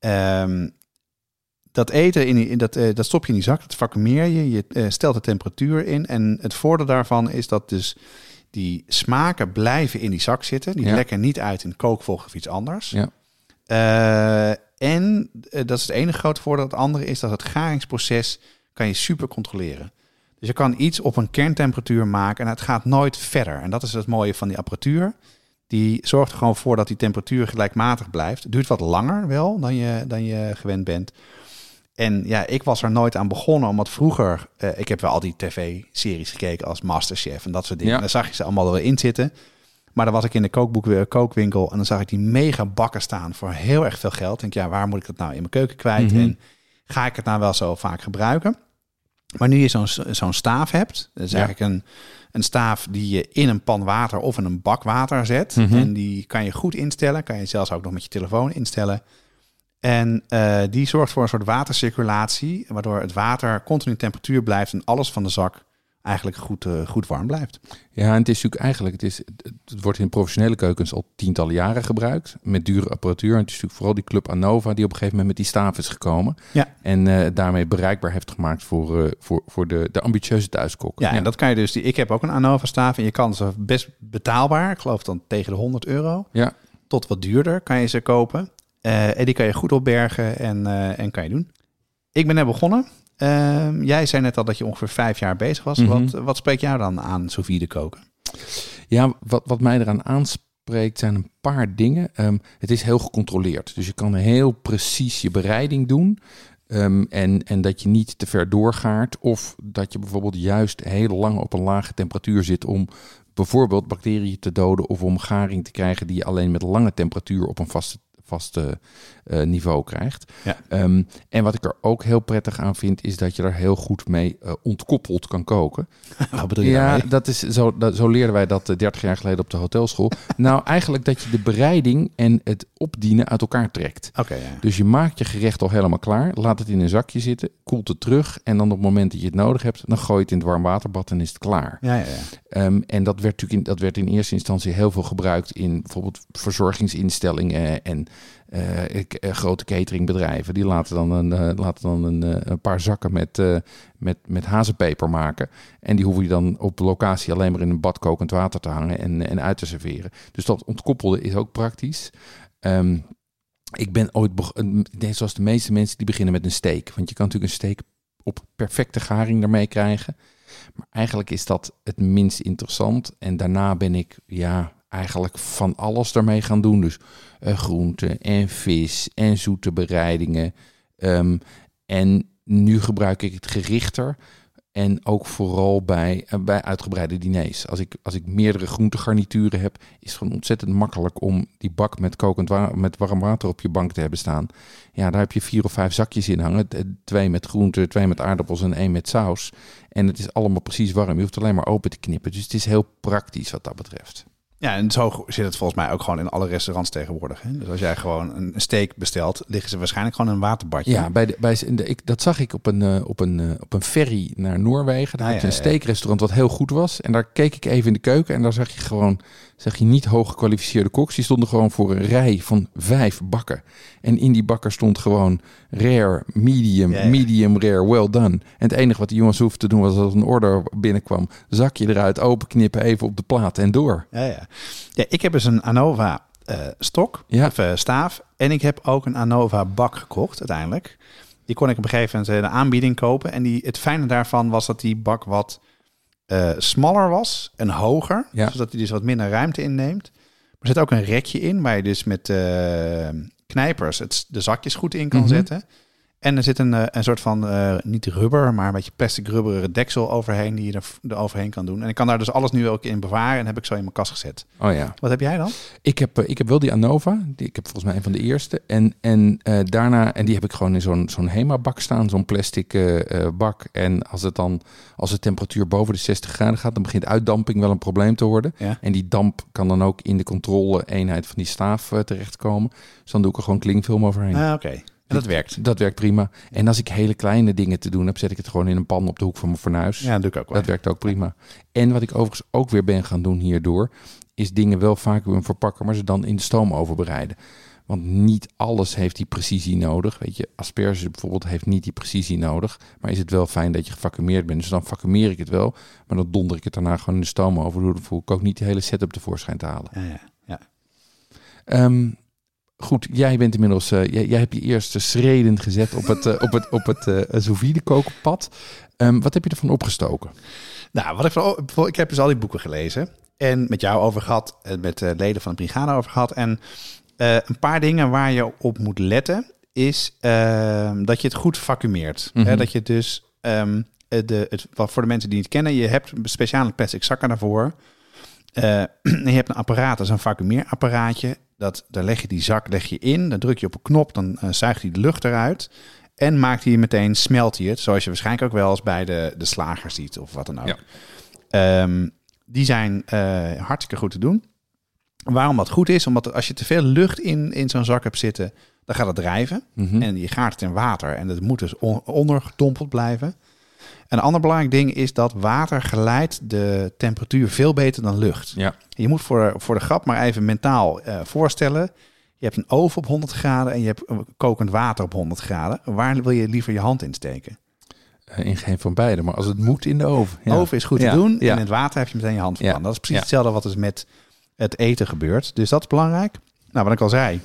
Um, dat eten, in, in dat, uh, dat stop je in die zak, dat vacuumeer je. Je uh, stelt de temperatuur in. En het voordeel daarvan is dat dus Die smaken blijven in die zak zitten. Die Ja. lekken niet uit in kookvocht of iets anders. Ja. Uh, en uh, dat is het enige grote voordeel. Het andere is dat het garingsproces kan je super controleren. Dus je kan iets op een kerntemperatuur maken en het gaat nooit verder. En dat is het mooie van die apparatuur. Die zorgt er gewoon voor dat die temperatuur gelijkmatig blijft. Het duurt wat langer wel dan je, dan je gewend bent. En ja, ik was er nooit aan begonnen, omdat vroeger... Uh, ik heb wel al die tv-series gekeken als Masterchef en dat soort dingen. Ja. En dan zag je ze allemaal er wel in zitten. Maar dan was ik in de kookboek, kookwinkel en dan zag ik die mega bakken staan voor heel erg veel geld. Ik denk, ja, waar moet ik dat nou in mijn keuken kwijt? Mm-hmm. En ga ik het nou wel zo vaak gebruiken? Maar nu je zo'n, zo'n staaf hebt, dat is Ja. eigenlijk een, een staaf die je in een pan water of in een bak water zet. Mm-hmm. En die kan je goed instellen. Kan je zelfs ook nog met je telefoon instellen. En uh, die zorgt voor een soort watercirculatie, waardoor het water continu temperatuur blijft en alles van de zak eigenlijk goed, uh, goed warm blijft. Ja, en het is natuurlijk eigenlijk, het, is, het wordt in professionele keukens al tientallen jaren gebruikt, met dure apparatuur. En het is natuurlijk vooral die Club Anova die op een gegeven moment met die staaf is gekomen. Ja. En uh, daarmee bereikbaar heeft gemaakt voor, uh, voor, voor de, de ambitieuze thuiskok. Ja, en dat kan je dus, die, ik heb ook een Anova staaf en je kan ze best betaalbaar, ik geloof dan tegen de honderd euro, Ja. tot wat duurder kan je ze kopen. Uh, en die kan je goed opbergen en, uh, en kan je doen. Ik ben net begonnen. Uh, jij zei net al dat je ongeveer vijf jaar bezig was. Mm-hmm. Wat, wat spreekt jou dan aan sous vide koken? Ja, wat, wat mij eraan aanspreekt zijn een paar dingen. Um, het is heel gecontroleerd. Dus je kan heel precies je bereiding doen. Um, en, en dat je niet te ver doorgaart. Of dat je bijvoorbeeld juist heel lang op een lage temperatuur zit om bijvoorbeeld bacteriën te doden of om garing te krijgen die je alleen met lange temperatuur op een vaste vaste uh, niveau krijgt. Ja. Um, en wat ik er ook heel prettig aan vind, is dat je er heel goed mee uh, ontkoppeld kan koken. Wat bedoel je ja, daarmee? dat is zo, dat, zo leerden wij dat uh, dertig jaar geleden op de hotelschool. Nou, eigenlijk dat je de bereiding en het opdienen uit elkaar trekt. Oké, okay, ja. Dus je maakt je gerecht al helemaal klaar, laat het in een zakje zitten, koelt het terug en dan op het moment dat je het nodig hebt, dan gooi je het in het warm waterbad en is het klaar. Ja, ja, ja. Um, en dat werd natuurlijk in, dat werd in eerste instantie heel veel gebruikt in bijvoorbeeld verzorgingsinstellingen en uh, ik, uh, grote cateringbedrijven. Die laten dan een, uh, laten dan een, uh, een paar zakken met, uh, met, met hazenpeper maken. En die hoeven je dan op locatie alleen maar in een bad kokend water te hangen en, en uit te serveren. Dus dat ontkoppelde is ook praktisch. Um, ik ben ooit, be- net zoals de meeste mensen, die beginnen met een steak. Want je kan natuurlijk een steak op perfecte garing daarmee krijgen. Maar eigenlijk is dat het minst interessant. En daarna ben ik ja, eigenlijk van alles daarmee gaan doen. Dus uh, groenten en vis en zoete bereidingen. Um, en nu gebruik ik het gerichter. En ook vooral bij, uh, bij uitgebreide diners. Als ik, als ik meerdere groentegarnituren heb, is het gewoon ontzettend makkelijk om die bak met kokend wa- met warm water op je bank te hebben staan. Ja, daar heb je vier of vijf zakjes in hangen. Twee met groenten, twee met aardappels en één met saus. En het is allemaal precies warm. Je hoeft alleen maar open te knippen. Dus het is heel praktisch wat dat betreft. Ja, en zo zit het volgens mij ook gewoon in alle restaurants tegenwoordig. Hè? Dus als jij gewoon een steak bestelt, liggen ze waarschijnlijk gewoon in een waterbadje. Ja, bij de, bij de, ik, dat zag ik op een, uh, op, een, uh, op een ferry naar Noorwegen. Daar ah, had je ja, een steakrestaurant wat heel goed was. En daar keek ik even in de keuken en daar zag je gewoon zag je niet hoog gekwalificeerde koks. Die stonden gewoon voor een rij van vijf bakken. En in die bakken stond gewoon rare, medium, ja, ja. medium rare, well done. En het enige wat die jongens hoefden te doen was als een order binnenkwam, zakje eruit, openknippen, even op de plaat en door. Ja, ja. ja ik heb dus een Anova uh, stok, ja. of uh, staaf. En ik heb ook een Anova bak gekocht uiteindelijk. Die kon ik op een gegeven moment de aanbieding kopen. En die, het fijne daarvan was dat die bak wat uh, smaller was en hoger. Ja. Zodat hij dus wat minder ruimte inneemt. Er zit ook een rekje in waar je dus met uh, knijpers het, de zakjes goed in kan mm-hmm. zetten. En er zit een, een soort van, uh, niet rubber, maar een beetje plastic rubberen deksel overheen die je er, er overheen kan doen. En ik kan daar dus alles nu ook in bewaren en heb ik zo in mijn kast gezet. Oh ja. Wat heb jij dan? Ik heb, ik heb wel die Anova. Die, ik heb volgens mij een van de eerste. En, en uh, daarna, en die heb ik gewoon in zo'n, zo'n Hema-bak staan, zo'n plastic uh, uh, bak. En als het dan, als de temperatuur boven de zestig graden gaat, dan begint uitdamping wel een probleem te worden. Ja. En die damp kan dan ook in de controle-eenheid van die staaf uh, terechtkomen. Dus dan doe ik er gewoon klingfilm overheen. Ah, oké. Okay. En dat werkt. Dat werkt prima. En als ik hele kleine dingen te doen heb, zet ik het gewoon in een pan op de hoek van mijn fornuis. Ja, dat doe ik ook wel. Dat werkt ook prima. En wat ik overigens ook weer ben gaan doen hierdoor, is dingen wel vacuüm verpakken, maar ze dan in de stoomoven bereiden. Want niet alles heeft die precisie nodig. Weet je, asperge bijvoorbeeld heeft niet die precisie nodig. Maar is het wel fijn dat je gevacumeerd bent. Dus dan vacumeer ik het wel. Maar dan donder ik het daarna gewoon in de stoom over. Dan voel ik ook niet de hele setup tevoorschijn te halen. Ja, ja, ja. Um, goed, jij bent inmiddels... Uh, jij, jij hebt je eerste schreden gezet op het, uh, op het, op het uh, sous vide kokenpad. Um, wat heb je ervan opgestoken? Nou, wat ik, van, ik heb dus al die boeken gelezen. En met jou over gehad. En met uh, leden van de brigade over gehad. En uh, een paar dingen waar je op moet letten... is uh, dat je het goed vacuumeert. Mm-hmm. Hè, dat je dus... Um, de, het, voor de mensen die het kennen... je hebt speciale plastic zakken daarvoor... Uh, en je hebt een apparaat, dat is een vacuumeerapparaatje. Dat, daar leg je die zak leg je in, dan druk je op een knop, dan uh, zuigt hij de lucht eruit. En maakt hij meteen, smelt hij het. Zoals je waarschijnlijk ook wel eens bij de, de slager ziet of wat dan ook. Ja. Um, die zijn uh, hartstikke goed te doen. Waarom dat goed is? Omdat als je te veel lucht in, in zo'n zak hebt zitten, dan gaat het drijven. Mm-hmm. En je gaart het in water en het moet dus on, ondergedompeld blijven. Een ander belangrijk ding is dat water geleidt de temperatuur veel beter dan lucht. Ja. Je moet voor, voor de grap maar even mentaal uh, voorstellen. Je hebt een oven op honderd graden en je hebt kokend water op honderd graden. Waar wil je liever je hand in steken? Uh, in geen van beide, maar als het moet in de oven. Ja. Oven is goed ja. te doen ja. en in het water heb je meteen je hand van. Ja. Dat is precies ja. hetzelfde wat dus met het eten gebeurt. Dus dat is belangrijk. Nou, wat ik al zei.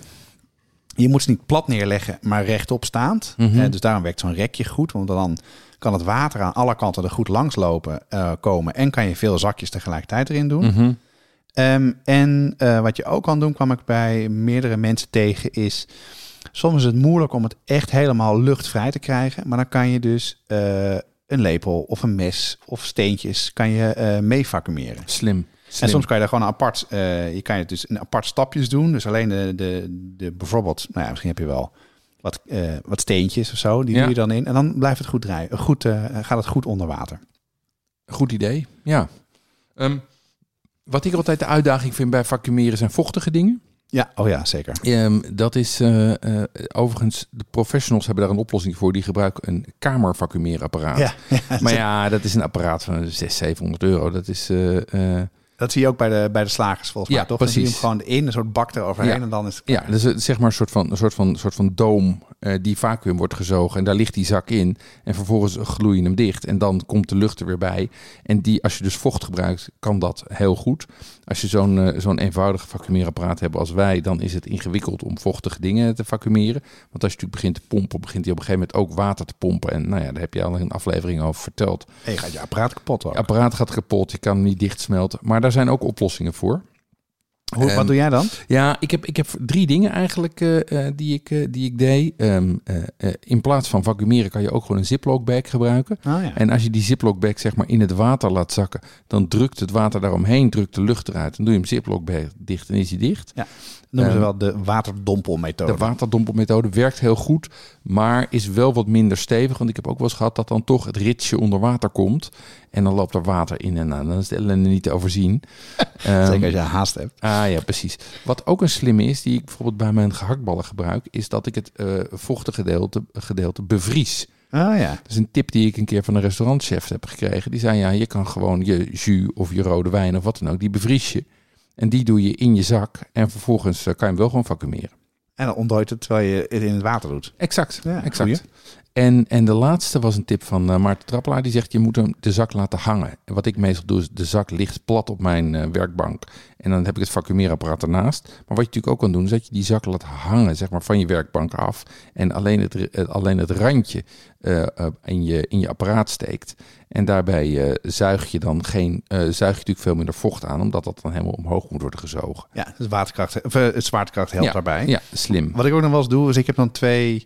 Je moet ze niet plat neerleggen, maar rechtop staand. Mm-hmm. Uh, dus daarom werkt zo'n rekje goed, want dan kan het water aan alle kanten er goed langs lopen, uh, komen. En kan je veel zakjes tegelijkertijd erin doen. Mm-hmm. Um, en uh, wat je ook kan doen, kwam ik bij meerdere mensen tegen, is... Soms is het moeilijk om het echt helemaal luchtvrij te krijgen. Maar dan kan je dus uh, een lepel of een mes of steentjes kan je uh, mee vacuumeren. Slim. Slim. En soms kan je daar gewoon een apart... Uh, je kan het dus in apart stapjes doen. Dus alleen de, de, de bijvoorbeeld... Nou ja, misschien heb je wel... Wat, uh, wat steentjes of zo, die ja. doe je dan in. En dan blijft het goed draaien. Goed, uh, gaat het goed onder water. Goed idee, ja. Um, wat ik altijd de uitdaging vind bij vacuumeren zijn vochtige dingen. Ja, oh ja, zeker. Um, dat is uh, uh, overigens, de professionals hebben daar een oplossing voor. Die gebruiken een kamervacuumeerapparaat. Ja, ja, maar ja, dat is een apparaat van zeshonderd, zevenhonderd euro. Dat is... Uh, uh, Dat zie je ook bij de, bij de slagers volgens mij, ja, toch? Precies. Dan zie je hem gewoon in, een soort bak eroverheen ja. en dan is het klaar. Ja, dus zeg maar een soort van, een soort van, soort van doom uh, die vacuüm wordt gezogen. En daar ligt die zak in. En vervolgens gloei je hem dicht. En dan komt de lucht er weer bij. En die, als je dus vocht gebruikt, kan dat heel goed. Als je zo'n, uh, zo'n eenvoudig vacuumeerapparaat hebt als wij, dan is het ingewikkeld om vochtige dingen te vacuumeren. Want als je natuurlijk begint te pompen, begint hij op een gegeven moment ook water te pompen. En nou ja, daar heb je al een aflevering over verteld. En je gaat je apparaat kapot ook. Je apparaat gaat kapot, je kan hem niet dichtsmelten. Maar daar zijn ook oplossingen voor. Hoe, um, wat doe jij dan? Ja, ik heb, ik heb drie dingen eigenlijk uh, die, ik, uh, die ik deed. Um, uh, uh, in plaats van vacuumeren kan je ook gewoon een Ziploc bag gebruiken. Oh, ja. En als je die Ziploc bag zeg maar in het water laat zakken, dan drukt het water daaromheen, drukt de lucht eruit. Dan doe je hem Ziploc bag dicht en is hij dicht. Ja. Noemen ze wel de waterdompelmethode. De waterdompelmethode werkt heel goed, maar is wel wat minder stevig. Want ik heb ook wel eens gehad dat dan toch het ritsje onder water komt. En dan loopt er water in en aan. Dan is de ellende niet te overzien. um, Zeker als je haast hebt. Ah ja, precies. Wat ook een slimme is, die ik bijvoorbeeld bij mijn gehaktballen gebruik, is dat ik het uh, vochtige gedeelte, gedeelte bevries. Ah ja. Dat is een tip die ik een keer van een restaurantchef heb gekregen. Die zei, ja, je kan gewoon je jus of je rode wijn of wat dan ook, die bevries je. En die doe je in je zak en vervolgens kan je hem wel gewoon vacuumeren. En dan ontdooit het terwijl je het in het water doet. Exact, ja, exact. En, en de laatste was een tip van uh, Maarten Trappelaar. Die zegt, je moet hem de zak laten hangen. En wat ik meestal doe, is de zak ligt plat op mijn uh, werkbank. En dan heb ik het vacuumeerapparaat ernaast. Maar wat je natuurlijk ook kan doen, is dat je die zak laat hangen, zeg maar, van je werkbank af. En alleen het, uh, alleen het randje uh, uh, in, je, in je apparaat steekt. En daarbij uh, zuig je dan geen, uh, zuig je natuurlijk veel minder vocht aan, omdat dat dan helemaal omhoog moet worden gezogen. Ja, dus waterkracht, of, uh, het zwaartekracht helpt ja, daarbij. Ja, slim. Wat ik ook nog wel eens doe, is ik heb dan twee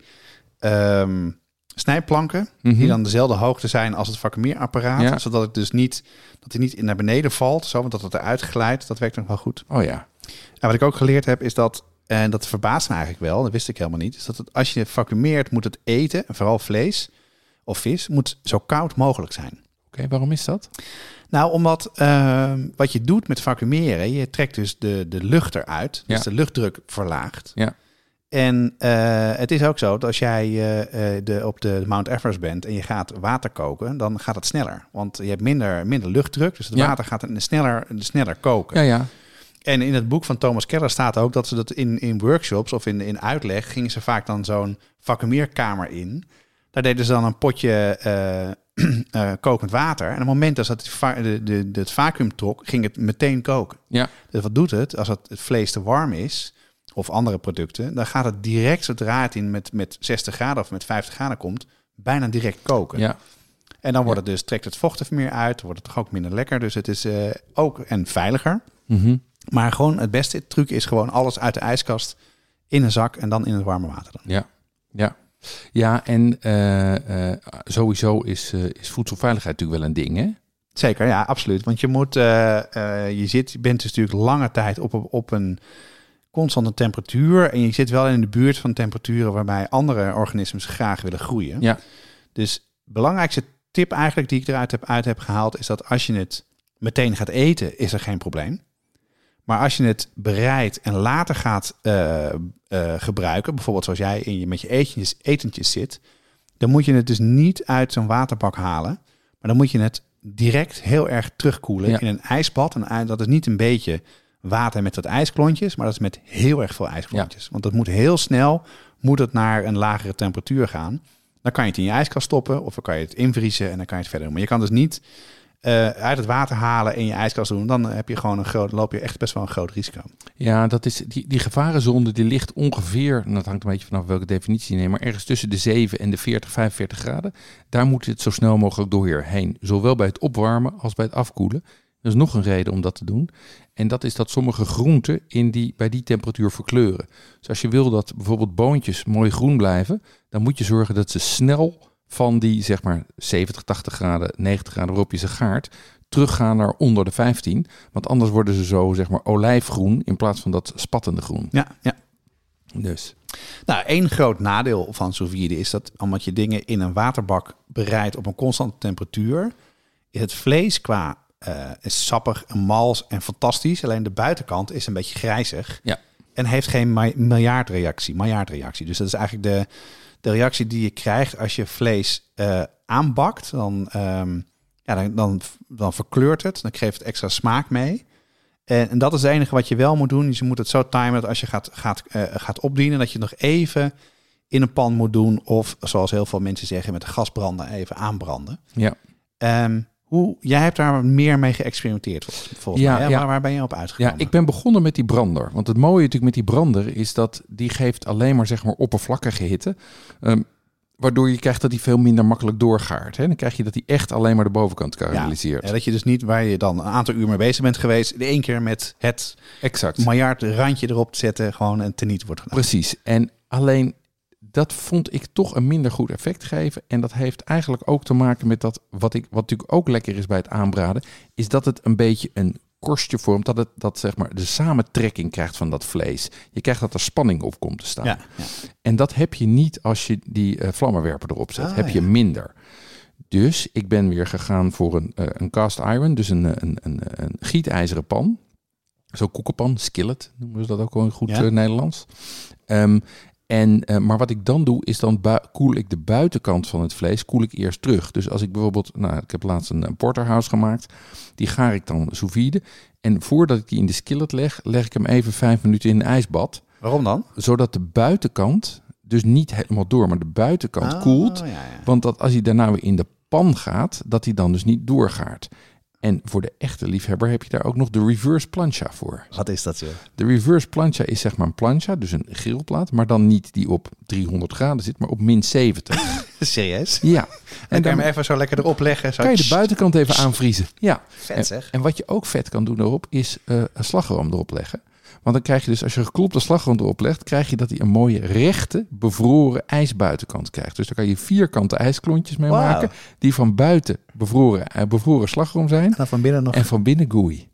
um, snijplanken, mm-hmm. die dan dezelfde hoogte zijn als het vacuumeerapparaat. Ja. Zodat het dus niet, dat hij niet naar beneden valt, zo, want dat het eruit glijdt. Dat werkt nog wel goed. Oh ja. En wat ik ook geleerd heb, is dat, en dat verbaast me eigenlijk wel, dat wist ik helemaal niet, is dat het, als je vacuumeert, moet het eten, en vooral vlees of vis, moet zo koud mogelijk zijn. Oké, okay, waarom is dat? Nou, omdat uh, wat je doet met vacuumeren, je trekt dus de, de lucht eruit, ja. dus de luchtdruk verlaagt. Ja. En uh, het is ook zo dat als jij uh, de, op de Mount Everest bent en je gaat water koken, dan gaat het sneller. Want je hebt minder, minder luchtdruk, dus het ja. water gaat sneller, sneller koken. Ja, ja. en in het boek van Thomas Keller staat ook dat ze dat in, in workshops of in, in uitleg gingen ze vaak dan zo'n vacuumeerkamer in. Daar deden ze dan een potje uh, uh, kokend water. En op het moment dat het, de, de, de, het vacuüm trok, ging het meteen koken. Ja. Dus wat doet het? Als het, het vlees te warm is, of andere producten, dan gaat het direct, zodra het in met, met zestig graden of met vijftig graden komt, bijna direct koken. Ja. En dan wordt het dus, trekt het vocht er meer uit, wordt het toch ook minder lekker. Dus het is uh, ook en veiliger. Mm-hmm. Maar gewoon het beste truc is gewoon alles uit de ijskast in een zak en dan in het warme water. Dan. Ja, ja. Ja, en uh, uh, sowieso is, uh, is voedselveiligheid natuurlijk wel een ding, hè? Zeker, ja, absoluut. Want je moet, uh, uh, je zit, je bent dus natuurlijk lange tijd op, op, op een constante temperatuur. En je zit wel in de buurt van temperaturen waarbij andere organismen graag willen groeien. Ja. Dus de belangrijkste tip eigenlijk die ik eruit heb, uit heb gehaald, is dat als je het meteen gaat eten, is er geen probleem. Maar als je het bereidt en later gaat uh, uh, gebruiken, bijvoorbeeld zoals jij in je, met je etentjes, etentjes zit, dan moet je het dus niet uit zo'n waterbak halen. Maar dan moet je het direct heel erg terugkoelen ja. in een ijsbad. En dat is niet een beetje water met wat ijsklontjes, maar dat is met heel erg veel ijsklontjes. Ja. Want dat moet heel snel, moet het naar een lagere temperatuur gaan. Dan kan je het in je ijskast stoppen of dan kan je het invriezen en dan kan je het verder doen. Maar je kan dus niet uh, uit het water halen en in je ijskast doen. Dan heb je gewoon een groot, loop je echt best wel een groot risico. Ja, dat is die, die gevarenzone die ligt ongeveer, en dat hangt een beetje vanaf welke definitie je neemt, maar ergens tussen de zeven en de veertig, vijfenveertig graden. Daar moet het zo snel mogelijk doorheen. Zowel bij het opwarmen als bij het afkoelen. Dat is nog een reden om dat te doen. En dat is dat sommige groenten in die, bij die temperatuur verkleuren. Dus als je wil dat bijvoorbeeld boontjes mooi groen blijven, dan moet je zorgen dat ze snel van die zeg maar zeventig, tachtig graden, negentig graden waarop je ze gaart, teruggaan naar onder de vijftien. Want anders worden ze zo zeg maar olijfgroen in plaats van dat spattende groen. Ja, ja. Dus. Nou, één groot nadeel van sous vide is dat omdat je dingen in een waterbak bereidt op een constante temperatuur, is het vlees qua Uh, is sappig en mals en fantastisch. Alleen de buitenkant is een beetje grijzig. Ja. En heeft geen ma- miljardreactie. Miljardreactie. Dus dat is eigenlijk de, de reactie die je krijgt als je vlees uh, aanbakt. Dan, um, ja, dan, dan, dan verkleurt het. Dan geeft het extra smaak mee. En, en dat is het enige wat je wel moet doen. Dus je moet het zo timen dat als je gaat, gaat, uh, gaat opdienen, dat je het nog even in een pan moet doen. Of zoals heel veel mensen zeggen, met de gasbrander even aanbranden. Ja. Um, Hoe, jij hebt daar meer mee geëxperimenteerd, volgens ja, mij. Ja, ja. Waar, waar ben je op uitgekomen? Ja, ik ben begonnen met die brander. Want het mooie natuurlijk met die brander is dat die geeft alleen maar zeg maar oppervlakkige hitte. Um, waardoor je krijgt dat die veel minder makkelijk doorgaart. Hè? Dan krijg je dat die echt alleen maar de bovenkant karamelliseert. Ja, dat je dus niet waar je dan een aantal uur mee bezig bent geweest, de één keer met het exact miljard randje erop te zetten, gewoon een teniet wordt gedaan. Precies. En alleen dat vond ik toch een minder goed effect geven. En dat heeft eigenlijk ook te maken met dat, wat, ik, wat natuurlijk ook lekker is bij het aanbraden, is dat het een beetje een korstje vormt, dat het dat zeg maar de samentrekking krijgt van dat vlees. Je krijgt dat er spanning op komt te staan. Ja, ja. En dat heb je niet als je die uh, vlammenwerper erop zet. Ah, heb je ja. minder. Dus ik ben weer gegaan voor een, uh, een cast iron, dus een, een, een, een gietijzeren pan. Zo'n koekenpan, skillet noemen ze dat ook wel in goed ja. uh, Nederlands. Um, En, uh, maar wat ik dan doe, is dan bu- koel ik de buitenkant van het vlees koel ik eerst terug. Dus als ik bijvoorbeeld, nou, ik heb laatst een, een porterhouse gemaakt, die gaar ik dan sous vide. En voordat ik die in de skillet leg, leg ik hem even vijf minuten in een ijsbad. Waarom dan? Zodat de buitenkant, dus niet helemaal door, maar de buitenkant oh, koelt. Ja, ja. Want dat als hij daarna weer in de pan gaat, dat hij dan dus niet doorgaart. En voor de echte liefhebber heb je daar ook nog de reverse plancha voor. Wat is dat, joh? De reverse plancha is zeg maar een plancha, dus een grillplaat, maar dan niet die op driehonderd graden zit, maar op min zeventig. Serieus? Ja. En, en dan kan je hem even zo lekker erop leggen. Zo kan je de buitenkant even aanvriezen. Ja. Vet zeg. En, en wat je ook vet kan doen erop, is uh, een slagroom erop leggen. Want dan krijg je dus, als je geklopte slagroom erop legt, krijg je dat hij een mooie rechte, bevroren ijsbuitenkant krijgt. Dus daar kan je vierkante ijsklontjes mee wow. maken, die van buiten bevroren, uh, bevroren slagroom zijn. En van binnen nog. En van binnen gooey.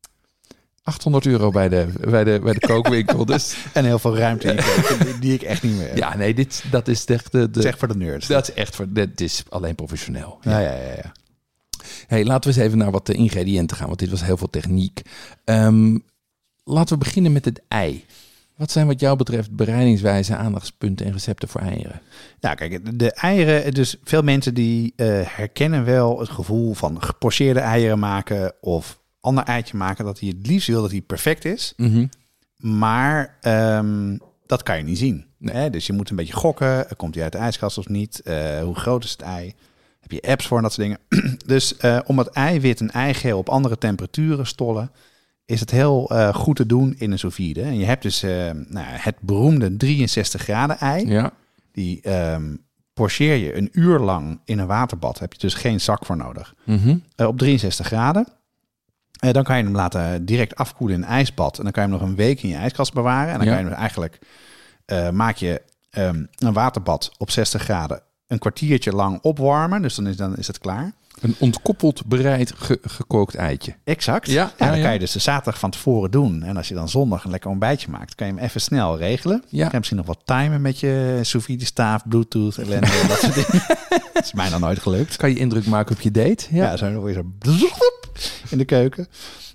achthonderd euro bij de, bij de, bij de kookwinkel. Dus. En heel veel ruimte in die, die ik echt niet meer heb. Ja, nee, dit, dat is echt... De, de, zeg voor de nerds. Dat is echt voor... Dit is alleen professioneel. Ja, ja, ja. ja. Hey, laten we eens even naar wat de ingrediënten gaan, want dit was heel veel techniek. Um, Laten we beginnen met het ei. Wat zijn wat jou betreft bereidingswijze, aandachtspunten en recepten voor eieren? Ja, kijk, de eieren, dus veel mensen die uh, herkennen wel het gevoel van gepocheerde eieren maken of ander eitje maken dat hij het liefst wil dat hij perfect is. Mm-hmm. Maar um, dat kan je niet zien. Nee. Hè? Dus je moet een beetje gokken. Komt hij uit de ijskast of niet? Uh, hoe groot is het ei? Heb je apps voor en dat soort dingen? Dus uh, om het eiwit en eigeel op andere temperaturen stollen, is het heel uh, goed te doen in een sous vide. En je hebt dus uh, nou, het beroemde drieënzestig graden ei. Ja. Die um, pocheer je een uur lang in een waterbad. Heb je dus geen zak voor nodig. Mm-hmm. Uh, op drieënzestig graden. Uh, dan kan je hem laten direct afkoelen in een ijsbad. En dan kan je hem nog een week in je ijskast bewaren. En dan ja. kan je hem eigenlijk... Uh, maak je um, een waterbad op zestig graden een kwartiertje lang opwarmen. Dus dan is, dan is het klaar. Een ontkoppeld bereid ge- gekookt eitje. Exact. Ja, ja, ja, dan ja. kan je dus de zaterdag van tevoren doen. En als je dan zondag een lekker ontbijtje maakt, kan je hem even snel regelen. Ja. Kan je misschien nog wat timen met je sous vide staaf, bluetooth, ellende, dat soort dingen. Dat is mij nog nooit gelukt. Kan je indruk maken op je date? Ja. Ja, zo weer zo in de keuken.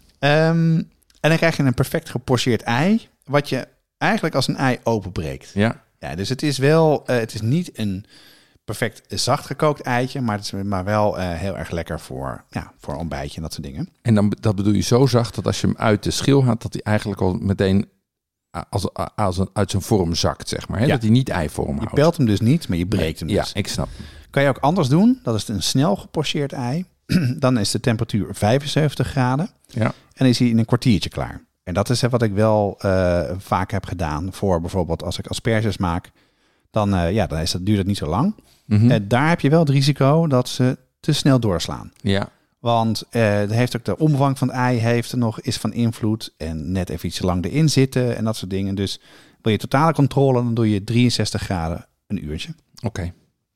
Um, en dan krijg je een perfect gepocheerd ei, wat je eigenlijk als een ei openbreekt. Ja. Ja, dus het is wel, uh, het is niet een perfect zacht gekookt eitje, maar het is maar wel uh, heel erg lekker voor, ja, voor een ontbijtje en dat soort dingen. En dan dat bedoel je zo zacht dat als je hem uit de schil haalt, dat hij eigenlijk al meteen als, als een, uit zijn vorm zakt, zeg maar. Hè? Ja. Dat hij niet eivorm Je houdt. pelt hem dus niet, maar je breekt hem Ja, dus. ik snap. Kan je ook anders doen. Dat is een snel gepocheerd ei. Dan is de temperatuur vijfenzeventig graden. Ja. En is hij in een kwartiertje klaar. En dat is wat ik wel uh, vaak heb gedaan voor bijvoorbeeld als ik asperges maak. Dan, uh, ja, dan is dat, duurt het niet zo lang. Mm-hmm. Uh, daar heb je wel het risico dat ze te snel doorslaan. Ja. Want uh, heeft ook de omvang van het ei heeft er nog is van invloed. En net even iets te lang erin zitten en dat soort dingen. Dus wil je totale controle, dan doe je drieënzestig graden een uurtje. Oké. Okay.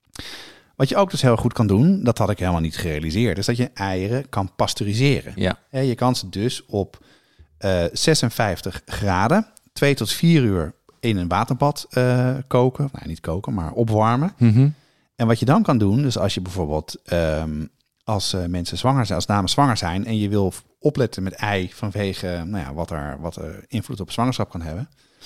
Wat je ook dus heel goed kan doen, dat had ik helemaal niet gerealiseerd, is dat je eieren kan pasteuriseren. Ja. En je kan ze dus op uh, zesenvijftig graden, twee tot vier uur in een waterbad uh, koken. Nou, niet koken, maar opwarmen. Mm-hmm. En wat je dan kan doen, dus als je bijvoorbeeld um, als uh, mensen zwanger zijn, als dames zwanger zijn en je wil opletten met ei vanwege nou ja, wat er wat er invloed op zwangerschap kan hebben.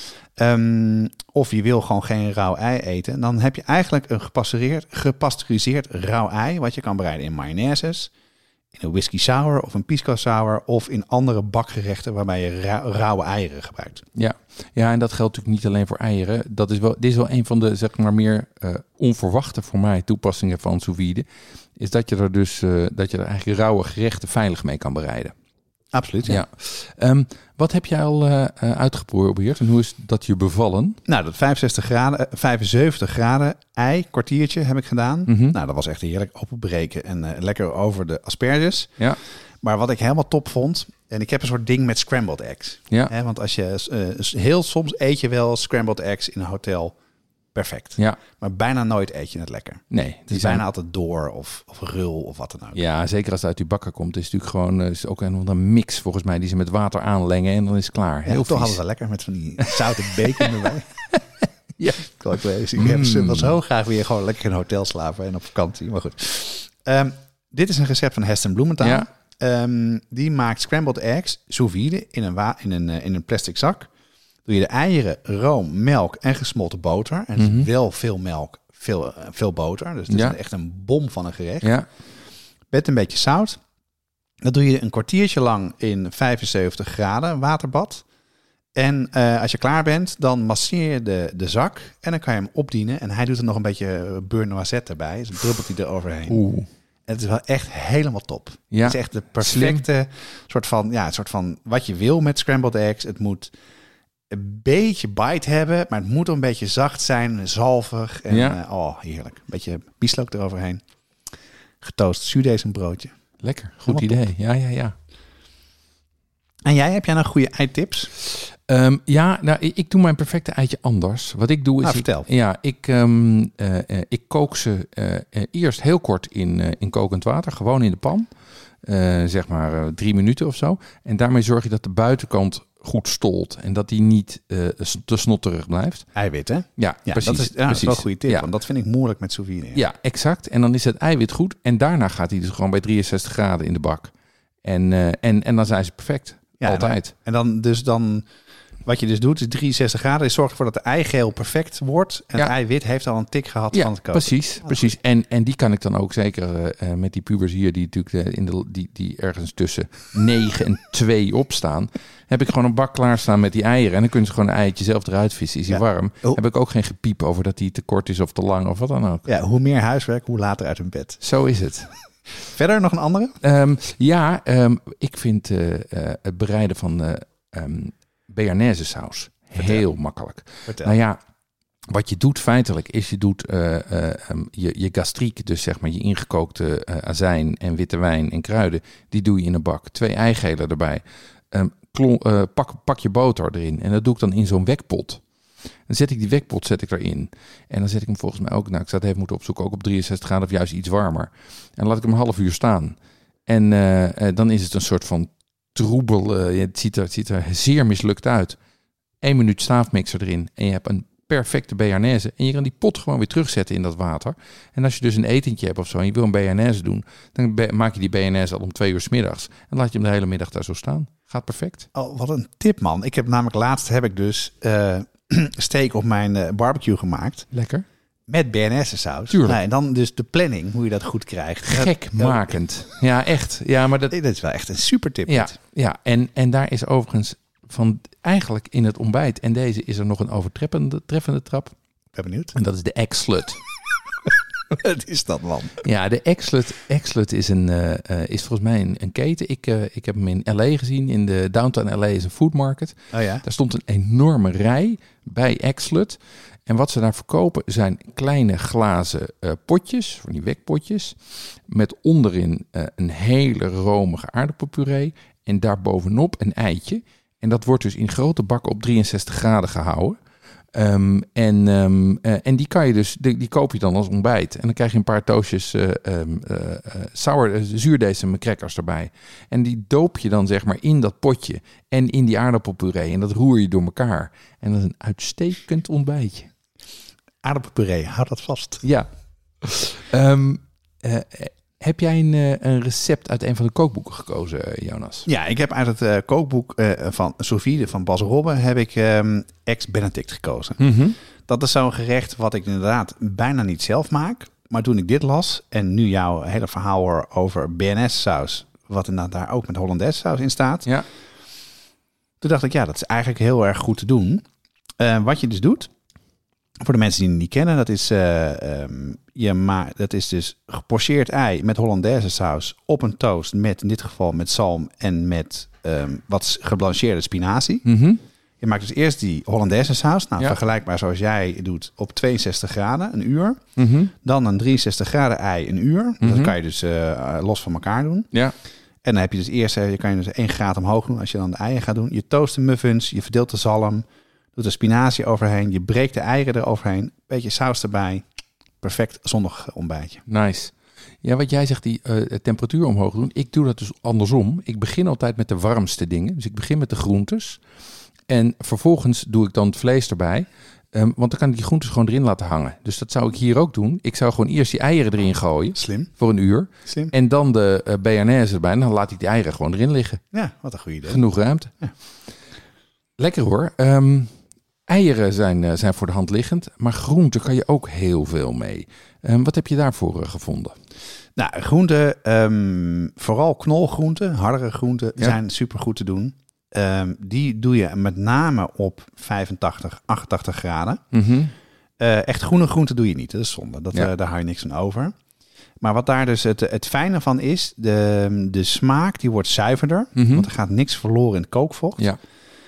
Um, of je wil gewoon geen rauw ei eten, dan heb je eigenlijk een gepasteuriseerd, gepasteuriseerd rauw ei, wat je kan bereiden in mayonnaises, in een whisky sour of een pisco sour of in andere bakgerechten waarbij je ra- rauwe eieren gebruikt. Ja. Ja, en dat geldt natuurlijk niet alleen voor eieren. Dat is wel, dit is wel een van de zeg maar meer uh, onverwachte voor mij toepassingen van sous vide, is dat je er dus uh, dat je er eigenlijk rauwe gerechten veilig mee kan bereiden. Absoluut, ja. ja. Um, wat heb jij al uh, uitgeprobeerd en hoe is dat je bevallen? Nou, dat vijfenzestig graden, vijfenzeventig graden ei, kwartiertje heb ik gedaan. Mm-hmm. Nou, dat was echt heerlijk openbreken en uh, lekker over de asperges. Ja. Maar wat ik helemaal top vond, en ik heb een soort ding met scrambled eggs. Ja. Hè, want als je uh, heel soms eet je wel scrambled eggs in een hotel. Perfect. Ja. Maar bijna nooit eet je het lekker. Nee. Het is zijn... bijna altijd door of, of rul of wat dan ook. Ja, zeker als het uit die bakker komt. Het is natuurlijk gewoon uh, is ook een, een mix volgens mij die ze met water aanlengen en dan is het klaar. Heel ja, vies. toch hadden ze lekker met van die zoute bacon erbij. Ja. Ik heb ze wel zo graag weer gewoon lekker in een hotel slapen en op vakantie. Maar goed. Um, dit is een recept van Heston Blumenthal. Ja. Um, die maakt scrambled eggs sous vide in een, wa- in een, uh, in een plastic zak. Doe je de eieren, room, melk en gesmolten boter. En dus Mm-hmm. wel veel melk, veel, uh, veel boter. Dus het is Ja. echt een bom van een gerecht. Ja. Met een beetje zout. Dat doe je een kwartiertje lang in vijfenzeventig graden waterbad. En uh, als je klaar bent, dan masseer je de, de zak. En dan kan je hem opdienen. En hij doet er nog een beetje beurre noisette erbij. Dus druppelt hij er overheen. Oeh. En het is wel echt helemaal top. Ja. Het is echt de perfecte soort van, ja, soort van wat je wil met scrambled eggs. Het moet een beetje bite hebben, maar het moet een beetje zacht zijn, zalvig. En Ja. uh, oh, heerlijk. Een beetje bieslook eroverheen. Getoast zuurdees een broodje. Lekker, goed Helemaal idee. Ja, ja, ja. En jij, heb jij nog goede eitips? Um, ja, nou, ik, ik doe mijn perfecte eitje anders. Wat ik doe is... Nou, ik, vertel. Ja, ik, um, uh, uh, ik kook ze uh, uh, eerst heel kort in, uh, in kokend water. Gewoon in de pan. Uh, zeg maar uh, drie minuten of zo. En daarmee zorg je dat de buitenkant goed stolt. En dat die niet uh, te snotterig blijft. Eiwit, hè? Ja, Ja, precies. dat is, ja, dat precies. is wel een goede tip, Ja. want dat vind ik moeilijk met sous vide. Ja, exact. En dan is het eiwit goed. En daarna gaat hij dus gewoon bij drieënzestig graden in de bak. En, uh, en, en dan zijn ze perfect. Ja, Altijd. En dan, dus dan Wat je dus doet is drieënzestig graden. Je zorgt ervoor dat de eigeel perfect wordt. En Ja. het eiwit heeft al een tik gehad Ja, van het koken. precies. precies. En, en die kan ik dan ook zeker uh, met die pubers hier... die natuurlijk uh, in de, die, die ergens tussen negen en twee opstaan... heb ik gewoon een bak klaarstaan met die eieren. En dan kunnen ze gewoon een eitje zelf eruit vissen. Is die Ja. warm? Oh. Heb ik ook geen gepiep over dat die te kort is of te lang of wat dan ook. Ja, hoe meer huiswerk, hoe later uit hun bed. Zo is het. Verder nog een andere? Um, ja, um, ik vind uh, uh, het bereiden van uh, um, Béarnaise saus heel makkelijk. Vertel. Nou ja, wat je doet feitelijk is je doet uh, uh, um, je, je gastriek, dus zeg maar je ingekookte uh, azijn en witte wijn en kruiden, die doe je in een bak. Twee eigelen erbij. Um, klon, uh, pak, pak je boter erin en dat doe ik dan in zo'n wekpot. Dan zet ik die wekpot zet ik erin. En dan zet ik hem volgens mij ook, nou ik zou het even moeten opzoeken, ook op drieënzestig graden of juist iets warmer. En dan laat ik hem een half uur staan. En uh, uh, dan is het een soort van troebel. Uh, het, ziet er, het ziet er zeer mislukt uit. Eén minuut staafmixer erin en je hebt een perfecte Béarnaise. En je kan die pot gewoon weer terugzetten in dat water. En als je dus een etentje hebt of zo en je wil een Béarnaise doen, dan be- maak je die Béarnaise al om twee uur 's middags. En laat je hem de hele middag daar zo staan. Gaat perfect. Oh, wat een tip, man. Ik heb namelijk laatst heb ik dus uh, steak op mijn uh, barbecue gemaakt. Lekker. Met Béarnaise saus. Tuurlijk. Nou, en dan dus de planning, hoe je dat goed krijgt. Gekmakend. Ja, echt. Ja, maar dat, Dat is wel echt een super tip. ja, ja. En, en daar is overigens van eigenlijk in het ontbijt. En deze is er nog een overtreffende treffende trap. Ik ben benieuwd. En dat is de egg-slut. Wat is dat, man? Ja, de egg-slut, egg-slut is, een, uh, uh, is volgens mij een, een keten. Ik, uh, ik heb hem in L A gezien. In de downtown L A is een food market. Oh ja? Daar stond een enorme rij bij egg-slut. En wat ze daar verkopen zijn kleine glazen uh, potjes, van die wekpotjes, met onderin uh, een hele romige aardappelpuree en daarbovenop een eitje. En dat wordt dus in grote bakken op drieënzestig graden gehouden. Um, en, um, uh, en die kan je dus, die, die koop je dan als ontbijt. En dan krijg je een paar toastjes uh, um, uh, uh, sour, uh, zuurdesem crackers erbij. En die doop je dan zeg maar in dat potje en in die aardappelpuree. En dat roer je door elkaar. En dat is een uitstekend ontbijtje. Aardappelpuree, houd dat vast. Ja. Um, uh, heb jij een, uh, een recept uit een van de kookboeken gekozen, uh, Jonas? Ja, ik heb uit het uh, kookboek uh, van Sous Vide van Bas Robbe heb ik um, Eggs Benedict gekozen. Mm-hmm. Dat is zo'n gerecht wat ik inderdaad bijna niet zelf maak. Maar toen ik dit las en nu jouw hele verhaal hoor over Béarnaise saus, wat inderdaad daar ook met Hollandaise saus in staat. Ja. Toen dacht ik, ja, dat is eigenlijk heel erg goed te doen. Uh, wat je dus doet, voor de mensen die het niet kennen, dat is, uh, um, je ma- dat is dus gepocheerd ei met Hollandaise saus op een toast met, in dit geval met zalm en met um, wat geblancheerde spinazie. Mm-hmm. Je maakt dus eerst die Hollandaise saus, nou Ja. vergelijkbaar zoals jij doet, op tweeënzestig graden, een uur. Mm-hmm. Dan een drieënzestig graden ei, een uur. Mm-hmm. Dat kan je dus uh, los van elkaar doen. Ja. En dan heb je dus eerst, uh, je kan je dus één graad omhoog doen als je dan de eieren gaat doen. Je toast de muffins, je verdeelt de zalm, doet er spinazie overheen, je breekt de eieren eroverheen, beetje saus erbij. Perfect zondag ontbijtje. Nice. Ja, wat jij zegt, die uh, temperatuur omhoog doen. Ik doe dat dus andersom. Ik begin altijd met de warmste dingen. Dus ik begin met de groentes. En vervolgens doe ik dan het vlees erbij. Um, want dan kan ik die groentes gewoon erin laten hangen. Dus dat zou ik hier ook doen. Ik zou gewoon eerst die eieren erin gooien. Slim. Voor een uur. Slim. En dan de uh, Béarnaise erbij. En dan laat ik die eieren gewoon erin liggen. Ja, wat een goed idee. Genoeg ruimte. Ja. Lekker hoor. Um, eieren zijn, uh, zijn voor de hand liggend. Maar groenten kan je ook heel veel mee. Um, wat heb je daarvoor uh, gevonden? Nou, groenten, um, vooral knolgroenten, hardere groenten, Ja. zijn super goed te doen. Um, die doe je met name op vijfentachtig, achtentachtig graden. Mm-hmm. Uh, echt groene groenten doe je niet, dat is zonde. Dat, Ja. uh, daar hou je niks van over. Maar wat daar dus het, het fijne van is, de, de smaak die wordt zuiverder. Mm-hmm. Want er gaat niks verloren in het kookvocht. Ja.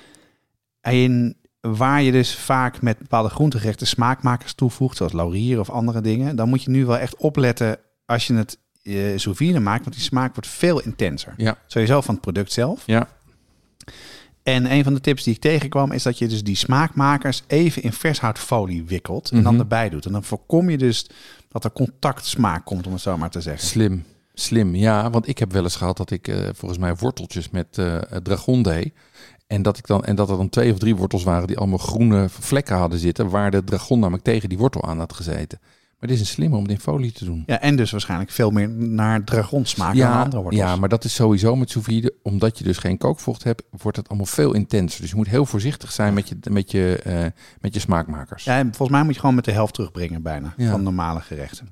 En waar je dus vaak met bepaalde groentegerechten smaakmakers toevoegt, zoals laurier of andere dingen, dan moet je nu wel echt opletten als je het uh, sous vide maakt, want die smaak wordt veel intenser. Ja. Sowieso van het product zelf. Ja. En een van de tips die ik tegenkwam is dat je dus die smaakmakers even in vershoutfolie wikkelt en Mm-hmm. dan erbij doet. En dan voorkom je dus dat er contactsmaak komt, om het zo maar te zeggen. Slim, slim. Ja, want ik heb wel eens gehad dat ik uh, volgens mij worteltjes met uh, dragon deed. En dat, ik dan, en dat er dan twee of drie wortels waren die allemaal groene vlekken hadden zitten, waar de dragon namelijk tegen die wortel aan had gezeten. Maar dit is een slimmer om het in folie te doen. Ja, en dus waarschijnlijk veel meer naar dragon smaken dan andere wortels. Ja, maar dat is sowieso met sous vide. Omdat je dus geen kookvocht hebt, wordt het allemaal veel intenser. Dus je moet heel voorzichtig zijn met je, met je, uh, met je smaakmakers. Ja, en volgens mij moet je gewoon met de helft terugbrengen bijna Ja. van normale gerechten.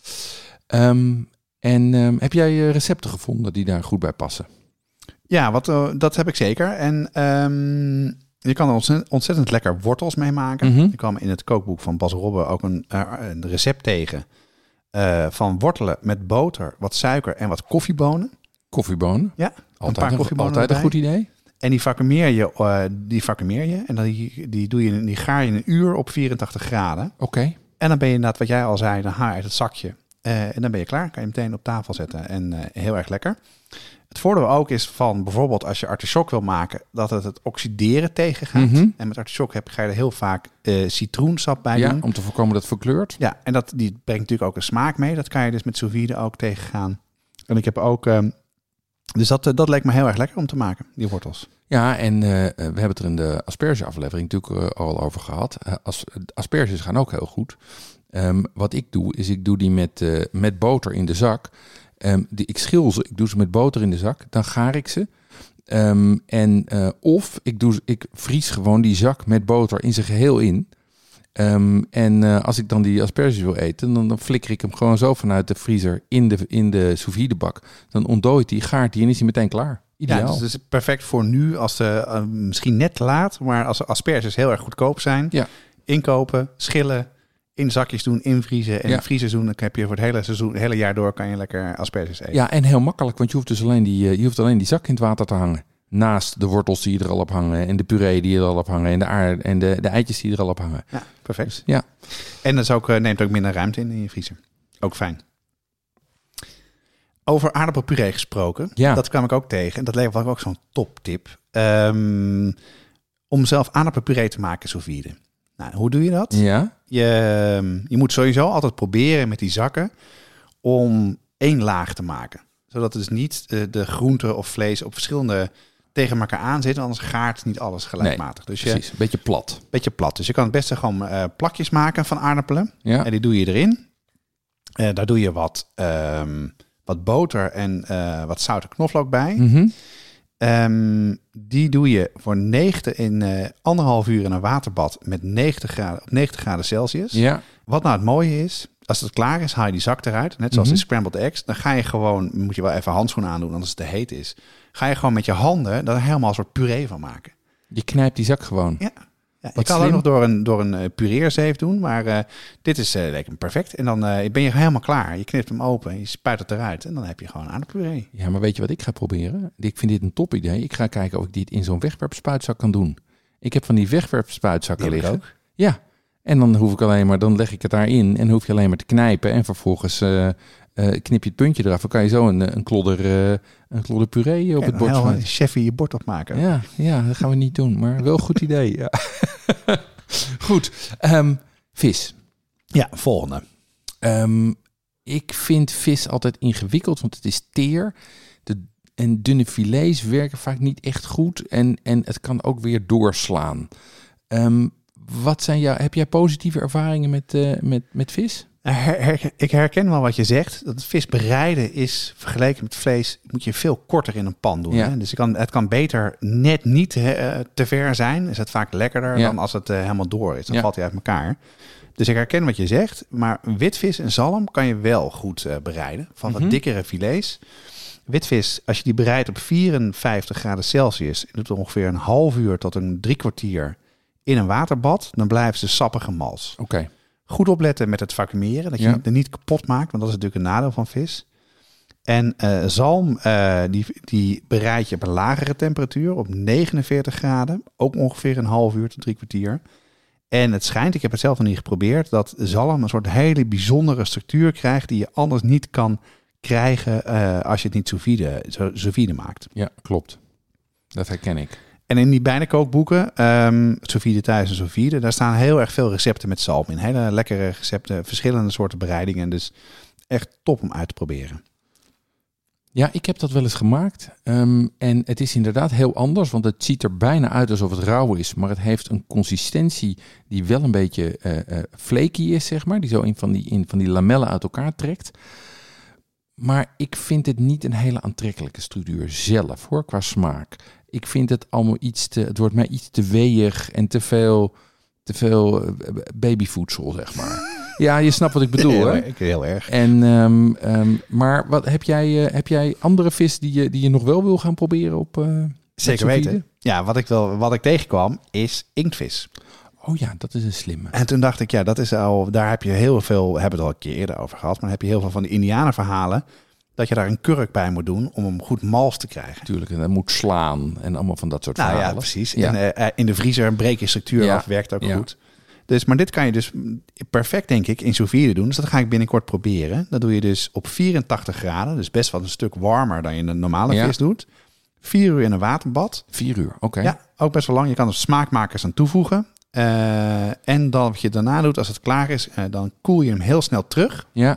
Um, en um, heb jij uh, recepten gevonden die daar goed bij passen? Ja, wat, uh, dat heb ik zeker. En um, je kan er ontzettend, ontzettend lekker wortels mee maken. Mm-hmm. Ik kwam in het kookboek van Bas Robbe ook een, uh, een recept tegen uh, van wortelen met boter, wat suiker en wat koffiebonen. Koffiebonen? Ja, altijd een paar koffiebonen Altijd erbij. een goed idee. En die vacuumeer je, uh, die vacuumeer je en dan die, die, doe je, die gaar je een uur op vierentachtig graden. Oké. Okay. En dan ben je inderdaad, wat jij al zei, dan haal je uit het zakje. Uh, en dan ben je klaar. Kan je meteen op tafel zetten. En uh, heel erg lekker. Het voordeel ook is van bijvoorbeeld als je artichok wil maken, dat het het oxideren tegengaat. Mm-hmm. En met artichok heb, ga je er heel vaak uh, citroensap bij ja, doen. om te voorkomen dat het verkleurt. Ja, en dat, die brengt natuurlijk ook een smaak mee. Dat kan je dus met sous vide ook tegengaan. En ik heb ook... Uh, dus dat, uh, dat leek me heel erg lekker om te maken, die wortels. Ja, en uh, we hebben het er in de asperge-aflevering natuurlijk uh, al over gehad. Uh, as, asperges gaan ook heel goed. Um, wat ik doe, is ik doe die met, uh, met boter in de zak. Um, die, ik schil ze, ik doe ze met boter in de zak. Dan gaar ik ze. Um, en, uh, of ik, doe, ik vries gewoon die zak met boter in zijn geheel in. Um, en uh, als ik dan die asperges wil eten, dan, dan flikker ik hem gewoon zo vanuit de vriezer in de, in de sous vide bak. Dan ontdooit hij, gaart hij en is hij meteen klaar. Ideaal. Ja, dus het is perfect voor nu, als de, uh, misschien net te laat, maar als de asperges heel erg goedkoop zijn. Ja. Inkopen, schillen, in zakjes doen, invriezen en ja. in vriezers doen. Dan heb je voor het hele seizoen, het hele jaar door kan je lekker asperges eten. Ja, en heel makkelijk, want je hoeft dus alleen die, je hoeft alleen die zak in het water te hangen. Naast de wortels die er al op hangen en de puree die er al op hangen en de aarde en de, de eitjes die er al op hangen. Ja, perfect. Dus, ja. En dat is ook, neemt ook minder ruimte in in je vriezer. Ook fijn. Over aardappelpuree gesproken, ja. dat kwam ik ook tegen. En dat levert ook zo'n toptip. Um, om zelf aardappelpuree te maken sous vide. Nou, hoe doe je dat? Ja. Je, je moet sowieso altijd proberen met die zakken om één laag te maken. Zodat dus niet de, de groente of vlees op verschillende tegen elkaar aan zitten. Anders gaart niet alles gelijkmatig. Nee, dus precies, een beetje plat. Beetje plat. Dus je kan het beste gewoon uh, plakjes maken van aardappelen. Ja. En die doe je erin. Uh, daar doe je wat, um, wat boter en uh, wat zout en knoflook bij. Mm-hmm. Um, die doe je voor negentig in uh, anderhalf uur in een waterbad met negentig graden, op negentig graden Celsius. Ja. Wat nou het mooie is, als het klaar is, haal je die zak eruit. Net zoals mm-hmm. in scrambled eggs. Dan ga je gewoon, moet je wel even handschoenen aandoen, anders het te heet is. Ga je gewoon met je handen daar helemaal een soort puree van maken. Je knijpt die zak gewoon. Ja. Ja, je kan het ook nog door een, door een uh, pureerzeef doen, maar uh, dit is uh, lekker perfect. En dan uh, ben je helemaal klaar. Je knipt hem open, je spuit het eruit en dan heb je gewoon aardappelpuree. Ja, maar weet je wat ik ga proberen? Ik vind dit een top idee. Ik ga kijken of ik dit in zo'n wegwerpspuitzak kan doen. Ik heb van die wegwerpspuitzakken die liggen. Ook. Ja, en dan hoef ik alleen maar, dan leg ik het daarin en hoef je alleen maar te knijpen en vervolgens uh, uh, knip je het puntje eraf. Dan kan je zo een, een klodder, uh, een klodder puree op en het bord smijten. Een chefie je bord opmaken. Ja, ja, dat gaan we niet doen, maar wel een goed idee. Ja. Goed, um, vis. Ja, volgende. Um, ik vind vis altijd ingewikkeld, want het is teer. De, en dunne filets werken vaak niet echt goed. En, en het kan ook weer doorslaan. Um, wat zijn jou, heb jij positieve ervaringen met, uh, met, met vis? Her, her, ik herken wel wat je zegt. Dat vis bereiden is vergeleken met vlees, moet je veel korter in een pan doen. Ja. Hè? Dus je kan, het kan beter net niet he, te ver zijn. Is het vaak lekkerder ja. dan als het uh, helemaal door is. Dan ja. valt hij uit elkaar. Dus ik herken wat je zegt. Maar witvis en zalm kan je wel goed uh, bereiden. Van wat mm-hmm. dikkere filets. Witvis, als je die bereidt op vierenvijftig graden Celsius, doet het ongeveer een half uur tot een drie kwartier in een waterbad, dan blijven ze sappige mals. Oké. Okay. Goed opletten met het vacuumeren, dat je ja. het niet kapot maakt, want dat is natuurlijk een nadeel van vis. En uh, zalm, uh, die, die bereid je op een lagere temperatuur, op negenenveertig graden, ook ongeveer een half uur tot drie kwartier. En het schijnt, ik heb het zelf nog niet geprobeerd, dat zalm een soort hele bijzondere structuur krijgt die je anders niet kan krijgen uh, als je het niet sous vide, sous vide maakt. Ja, klopt. Dat herken ik. En in die bijnakookboeken, um, sous vide thuis en sous vide, daar staan heel erg veel recepten met zalm in. Hele lekkere recepten, verschillende soorten bereidingen. Dus echt top om uit te proberen. Ja, ik heb dat wel eens gemaakt. Um, en het is inderdaad heel anders, want het ziet er bijna uit alsof het rauw is. Maar het heeft een consistentie die wel een beetje uh, uh, flaky is, zeg maar. Die zo in van die, in van die lamellen uit elkaar trekt. Maar ik vind het niet een hele aantrekkelijke structuur zelf, hoor, qua smaak. Ik vind het allemaal iets te... Het wordt mij iets te weeig en te veel, te veel babyvoedsel, zeg maar. Ja, je snapt wat ik bedoel, heel, hè? Ik heel erg. En, um, um, maar wat, heb, jij, uh, heb jij andere vis die je, die je nog wel wil gaan proberen op uh, Zeker weten. Ja, wat ik, wel, wat ik tegenkwam is inktvis. Oh ja, dat is een slimme. En toen dacht ik, ja, dat is al, daar heb je heel veel, we hebben het al een keer eerder over gehad, maar dan heb je heel veel van de Indianenverhalen, dat je daar een kurk bij moet doen om hem goed mals te krijgen. Tuurlijk, en dat moet slaan en allemaal van dat soort nou, verhalen. Ja, precies. Ja. En uh, in de vriezer breek je structuur ja. af, werkt ook ja. goed. Dus, maar dit kan je dus perfect, denk ik, in sous vide doen. Dus dat ga ik binnenkort proberen. Dat doe je dus op vierentachtig graden. Dus best wel een stuk warmer dan je een normale ja. vis doet. Vier uur in een waterbad. Vier uur, oké. Okay. Ja, ook best wel lang. Je kan er smaakmakers aan toevoegen. Uh, en dan wat je daarna doet, als het klaar is, uh, dan koel je hem heel snel terug. Ja.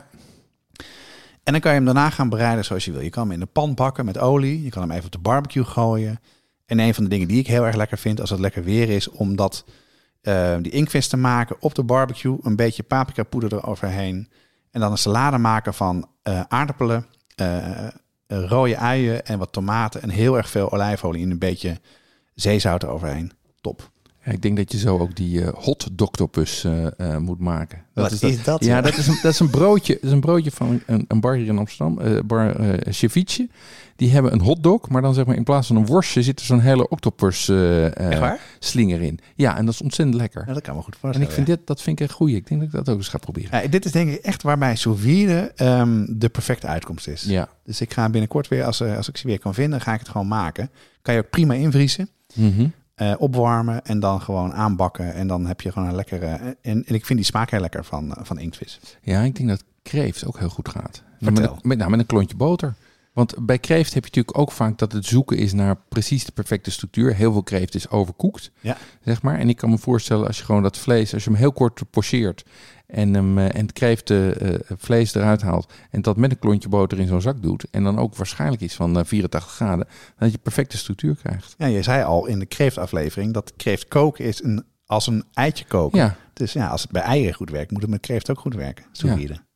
En dan kan je hem daarna gaan bereiden zoals je wil. Je kan hem in de pan bakken met olie. Je kan hem even op de barbecue gooien. En een van de dingen die ik heel erg lekker vind als het lekker weer is, om dat, uh, die inktvis te maken op de barbecue. Een beetje paprika poeder eroverheen. En dan een salade maken van uh, aardappelen, uh, uh, rode uien en wat tomaten. En heel erg veel olijfolie in een beetje zeezout eroverheen. Top. Ja, ik denk dat je zo ook die uh, hot doctopus uh, uh, moet maken. Dat Wat is dat? Is dat ja, dat is, een, dat is een broodje. Dat is een broodje van een, een bar hier in Amsterdam, uh, bar uh, Ceviche. Die hebben een hotdog, maar dan zeg maar in plaats van een worstje zit er zo'n hele octopus uh, uh, slinger in. Ja, en dat is ontzettend lekker. Ja, dat kan me goed voorstellen. En ik vind ja. dit, dat vind ik een goeie. Ik denk dat ik dat ook eens ga proberen. Ja, dit is denk ik echt waarbij sous vide um, de perfecte uitkomst is. Ja. Dus ik ga binnenkort weer, als, uh, als ik ze weer kan vinden, ga ik het gewoon maken. Kan je ook prima invriezen. Mm-hmm. Uh, opwarmen en dan gewoon aanbakken. En dan heb je gewoon een lekkere... En, en ik vind die smaak heel lekker van, uh, van inktvis. Ja, ik denk dat kreeft ook heel goed gaat. Vertel. Met, met, nou, met een klontje boter. Want bij kreeft heb je natuurlijk ook vaak dat het zoeken is naar precies de perfecte structuur. Heel veel kreeft is overkoekt, ja. zeg maar. En ik kan me voorstellen als je gewoon dat vlees, als je hem heel kort pocheert en, hem, en het kreeft uh, vlees eruit haalt en dat met een klontje boter in zo'n zak doet en dan ook waarschijnlijk iets van uh, vierentachtig graden, dat je perfecte structuur krijgt. Ja, je zei al in de kreeftaflevering dat kreeft koken is een, als een eitje koken. Ja. Dus ja, als het bij eieren goed werkt, moet het met kreeft ook goed werken. Sous vide. Ja.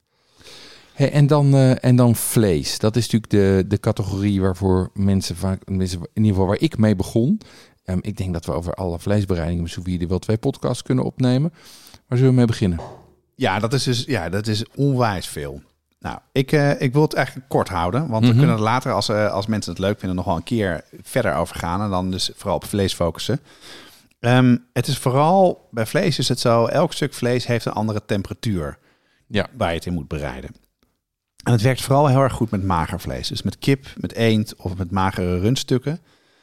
Hey, en, dan, uh, en dan vlees. Dat is natuurlijk de, de categorie waarvoor mensen vaak, mensen, in ieder geval waar ik mee begon. Um, ik denk dat we over alle vleesbereidingen sous vide wel twee podcasts kunnen opnemen. Waar zullen we mee beginnen? Ja, dat is dus ja, dat is onwijs veel. Nou, ik, uh, ik wil het eigenlijk kort houden, want Mm-hmm. we kunnen er later, als, uh, als mensen het leuk vinden, nog wel een keer verder over gaan en dan dus vooral op vlees focussen. Um, het is vooral, bij vlees is het zo, elk stuk vlees heeft een andere temperatuur ja. waar je het in moet bereiden. En het werkt vooral heel erg goed met mager vlees. Dus met kip, met eend of met magere rundstukken.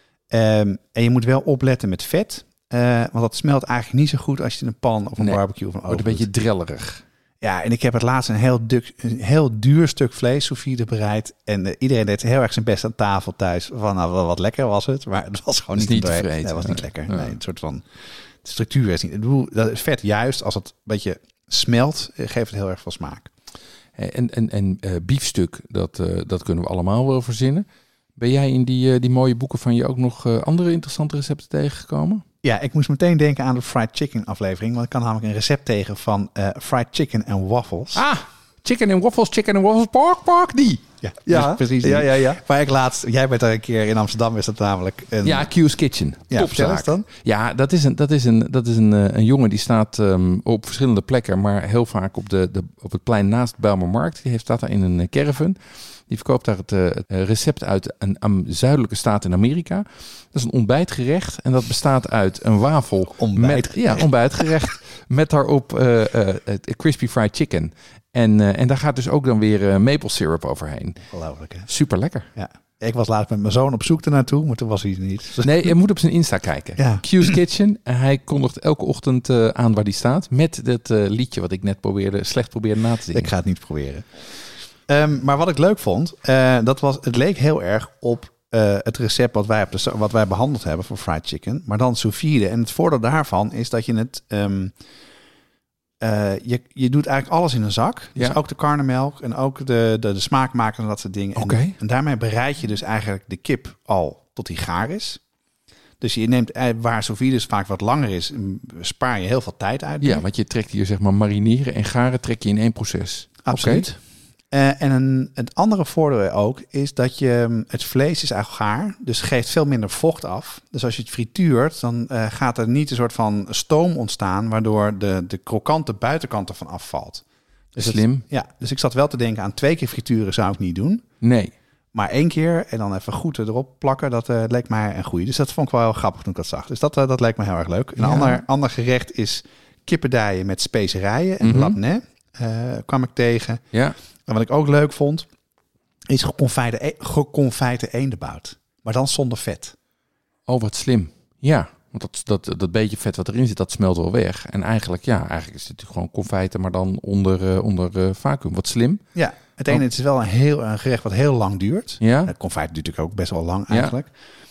Um, en je moet wel opletten met vet. Uh, want dat smelt eigenlijk niet zo goed als je het in een pan of een nee, barbecue of een oven wordt een beetje drellerig. Ja, en ik heb het laatst een heel, duk, een heel duur stuk vlees sous vide bereid. En uh, iedereen deed heel erg zijn best aan tafel thuis. Van nou, wel wat lekker was het. Maar het was gewoon niet, niet te vreten. Nee, het was niet lekker. Ja. Nee, een soort van de structuur is niet. Ik bedoel, dat is vet juist als het een beetje smelt, geeft het heel erg veel smaak. En, en, en uh, biefstuk, dat, uh, dat kunnen we allemaal wel verzinnen. Ben jij in die, uh, die mooie boeken van je ook nog uh, andere interessante recepten tegengekomen? Ja, ik moest meteen denken aan de fried chicken aflevering. Want ik kan namelijk een recept tegen van uh, fried chicken en waffles. Ah, chicken and waffles, chicken and waffles, pork, pork, die. Ja, ja, precies. Ja, ja, ja. Waar ik laatst, jij bent er een keer in Amsterdam, is dat namelijk een... Ja, Q's Kitchen. Ja, Topzaak. dan? Ja, dat is een, dat is een, dat is een, een jongen die staat um, op verschillende plekken, maar heel vaak op, de, de, op het plein naast Bijlmermarkt. Die heeft, staat daar in een caravan. Die verkoopt daar het, uh, het recept uit een, een zuidelijke staat in Amerika. Dat is een ontbijtgerecht en dat bestaat uit een wafel. Ontbijt. Met, ja, ontbijtgerecht met daarop uh, uh, crispy fried chicken. En, uh, en daar gaat dus ook dan weer uh, maple syrup overheen. Ongelooflijk, hè? Super lekker. Ja. Ik was laatst met mijn zoon op zoek ernaartoe, maar toen was hij er niet. Nee, je moet op zijn Insta kijken. Ja. Q's Kitchen. En hij kondigt elke ochtend uh, aan waar die staat. Met dat uh, liedje wat ik net probeerde, slecht probeerde na te zingen. Ik ga het niet proberen. Um, maar wat ik leuk vond, uh, dat was, het leek heel erg op uh, het recept wat wij, op de, wat wij behandeld hebben voor fried chicken. Maar dan sous vide. En het voordeel daarvan is dat je het... Um, uh, je, je doet eigenlijk alles in een zak. Dus Ja. ook de karnemelk en ook de, de, de smaakmakers en dat soort dingen. Oké. En, en daarmee bereid je dus eigenlijk de kip al tot die gaar is. Dus je neemt, eh, waar sous vide dus vaak wat langer is, m, spaar je heel veel tijd uit. Ja, want je trekt hier zeg maar marineren en garen trek je in één proces. Absoluut. Oké. Uh, en een, het andere voordeel ook is dat je het vlees is eigenlijk gaar, dus geeft veel minder vocht af. Dus als je het frituurt, dan uh, gaat er niet een soort van stoom ontstaan, waardoor de, de krokante buitenkant ervan afvalt. Dus het- Slim. ja, dus ik zat wel te denken aan twee keer frituren zou ik niet doen. Nee. Maar één keer en dan even goed erop plakken, dat uh, leek mij een goeie. Dus dat vond ik wel heel grappig toen ik dat zag. Dus dat, uh, dat leek me heel erg leuk. Een Ja. ander, ander gerecht is kippendijen met specerijen en Mhm. labneh. Uh, kwam ik tegen. Ja. En wat ik ook leuk vond, is geconfijte, e- geconfijte eendebout. Maar dan zonder vet. Oh, wat slim. Ja, want dat, dat, dat beetje vet wat erin zit, dat smelt wel weg. En eigenlijk, ja, eigenlijk is het natuurlijk gewoon confijten, maar dan onder, uh, onder uh, vacuüm. Wat slim. Ja, het ene Oh. het is wel een, heel, een gerecht wat heel lang duurt. Ja. Het confijt duurt natuurlijk ook best wel lang Ja. eigenlijk.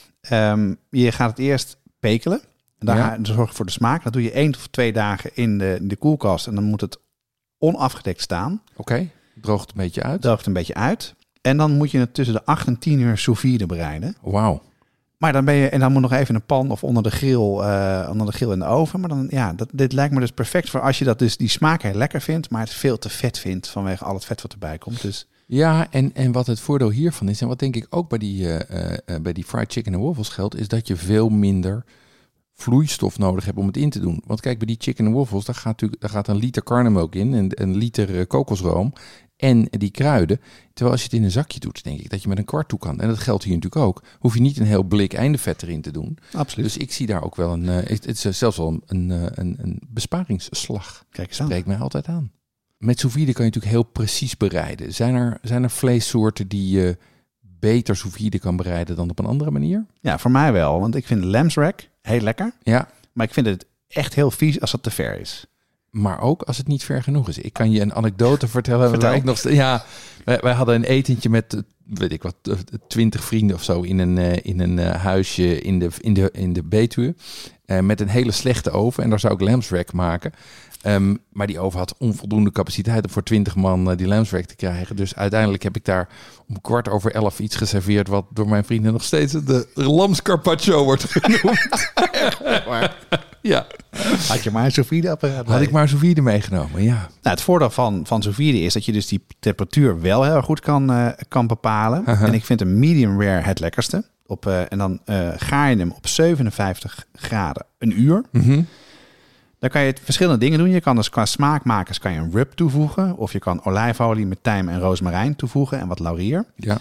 Um, je gaat het eerst pekelen. En daar Ja. ga- zorg je voor de smaak. Dat doe je één of twee dagen in de, in de koelkast. En dan moet het onafgedekt staan. Oké. Okay. Droogt een beetje uit. Droogt een beetje uit. En dan moet je het tussen de acht en tien uur sous vide bereiden. Wauw. Maar dan ben je, en dan moet nog even in een pan of onder de grill, uh, onder de grill in de oven. Maar dan, ja, dat, dit lijkt me dus perfect voor als je dat dus die smaak heel lekker vindt, maar het veel te vet vindt vanwege al het vet wat erbij komt. Dus Ja, en, en wat het voordeel hiervan is, en wat denk ik ook bij die, uh, uh, bij die fried chicken en waffles geldt, is dat je veel minder vloeistof nodig hebt om het in te doen. Want kijk, bij die chicken en waffles, daar gaat natuurlijk daar gaat een liter karnemelk in en een liter uh, kokosroom en die kruiden. Terwijl als je het in een zakje doet, denk ik dat je met een kwart toe kan. En dat geldt hier natuurlijk ook. Hoef je niet een heel blik eindevet erin te doen. absoluut. Dus ik zie daar ook wel een, uh, het is zelfs wel een, een, een, een besparingsslag. Kijk eens aan. Spreekt mij altijd aan. Met sous vide kan je natuurlijk heel precies bereiden. Zijn er, zijn er vleessoorten die je beter sous vide kan bereiden dan op een andere manier? Ja, voor mij wel. Want ik vind de lamb's rack heel lekker. Ja, Maar ik vind het echt heel vies als het te ver is. maar ook als het niet ver genoeg is. Ik kan je een anekdote vertellen. Vertel. Waar ik nog, st- ja, wij, wij hadden een etentje met, eh, weet ik wat, twintig vrienden of zo in een, uh, in een uh, huisje in de, in de, in de Betuwe. Uh, met een hele slechte oven. En daar zou ik lamb's rack maken. Um, maar die oven had onvoldoende capaciteit om voor twintig man uh, die lamb's rack te krijgen. Dus uiteindelijk heb ik daar om kwart over elf iets geserveerd wat door mijn vrienden nog steeds de lamscarpaccio wordt genoemd. Maar, ja, Had je maar een sous vide apparaat. had ik maar sous vide meegenomen, ja. Nou, het voordeel van, van sous vide is dat je dus die temperatuur wel heel erg goed kan, uh, kan bepalen. Uh-huh. En ik vind een medium rare het lekkerste. Op, uh, en dan uh, gaar je hem op zevenenvijftig graden een uur. Mm-hmm. Dan kan je verschillende dingen doen. Je kan dus qua smaakmakers kan je een rub toevoegen. Of je kan olijfolie met tijm en rozemarijn toevoegen en wat laurier. Ja.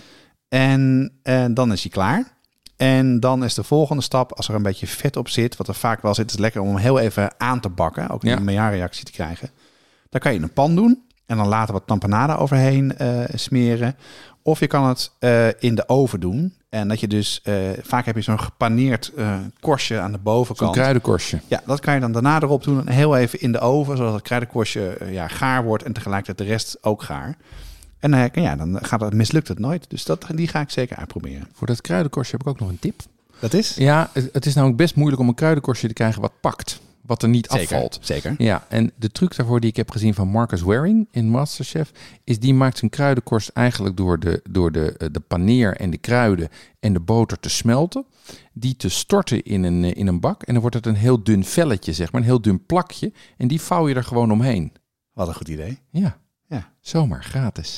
En uh, dan is hij klaar. En dan is de volgende stap, als er een beetje vet op zit, wat er vaak wel zit, is lekker om hem heel even aan te bakken. Ook Ja. een meilleur-reactie te krijgen. Dan kan je in een pan doen en dan later wat tamponade overheen uh, smeren. Of je kan het uh, in de oven doen. En dat je dus, uh, vaak heb je zo'n gepaneerd uh, korstje aan de Zo'n bovenkant. kruidenkorstje. Ja, dat kan je dan daarna erop doen en heel even in de oven, zodat het kruidenkorstje uh, ja, gaar wordt en tegelijkertijd de rest ook gaar. En uh, ja, dan gaat het, mislukt het nooit. Dus dat, die ga ik zeker uitproberen. Voor dat kruidenkorstje heb ik ook nog een tip. Dat is? Ja, het, het is namelijk best moeilijk om een kruidenkorstje te krijgen wat pakt. Wat er niet Zeker, afvalt. zeker. Ja, en de truc daarvoor die ik heb gezien van Marcus Waring in MasterChef, is die maakt zijn kruidenkorst eigenlijk door de, door de, de paneer en de kruiden en de boter te smelten. Die te storten in een, in een bak. En dan wordt het een heel dun velletje, zeg maar. Een heel dun plakje. En die vouw je er gewoon omheen. Wat een goed idee. Ja, Ja. zomaar gratis.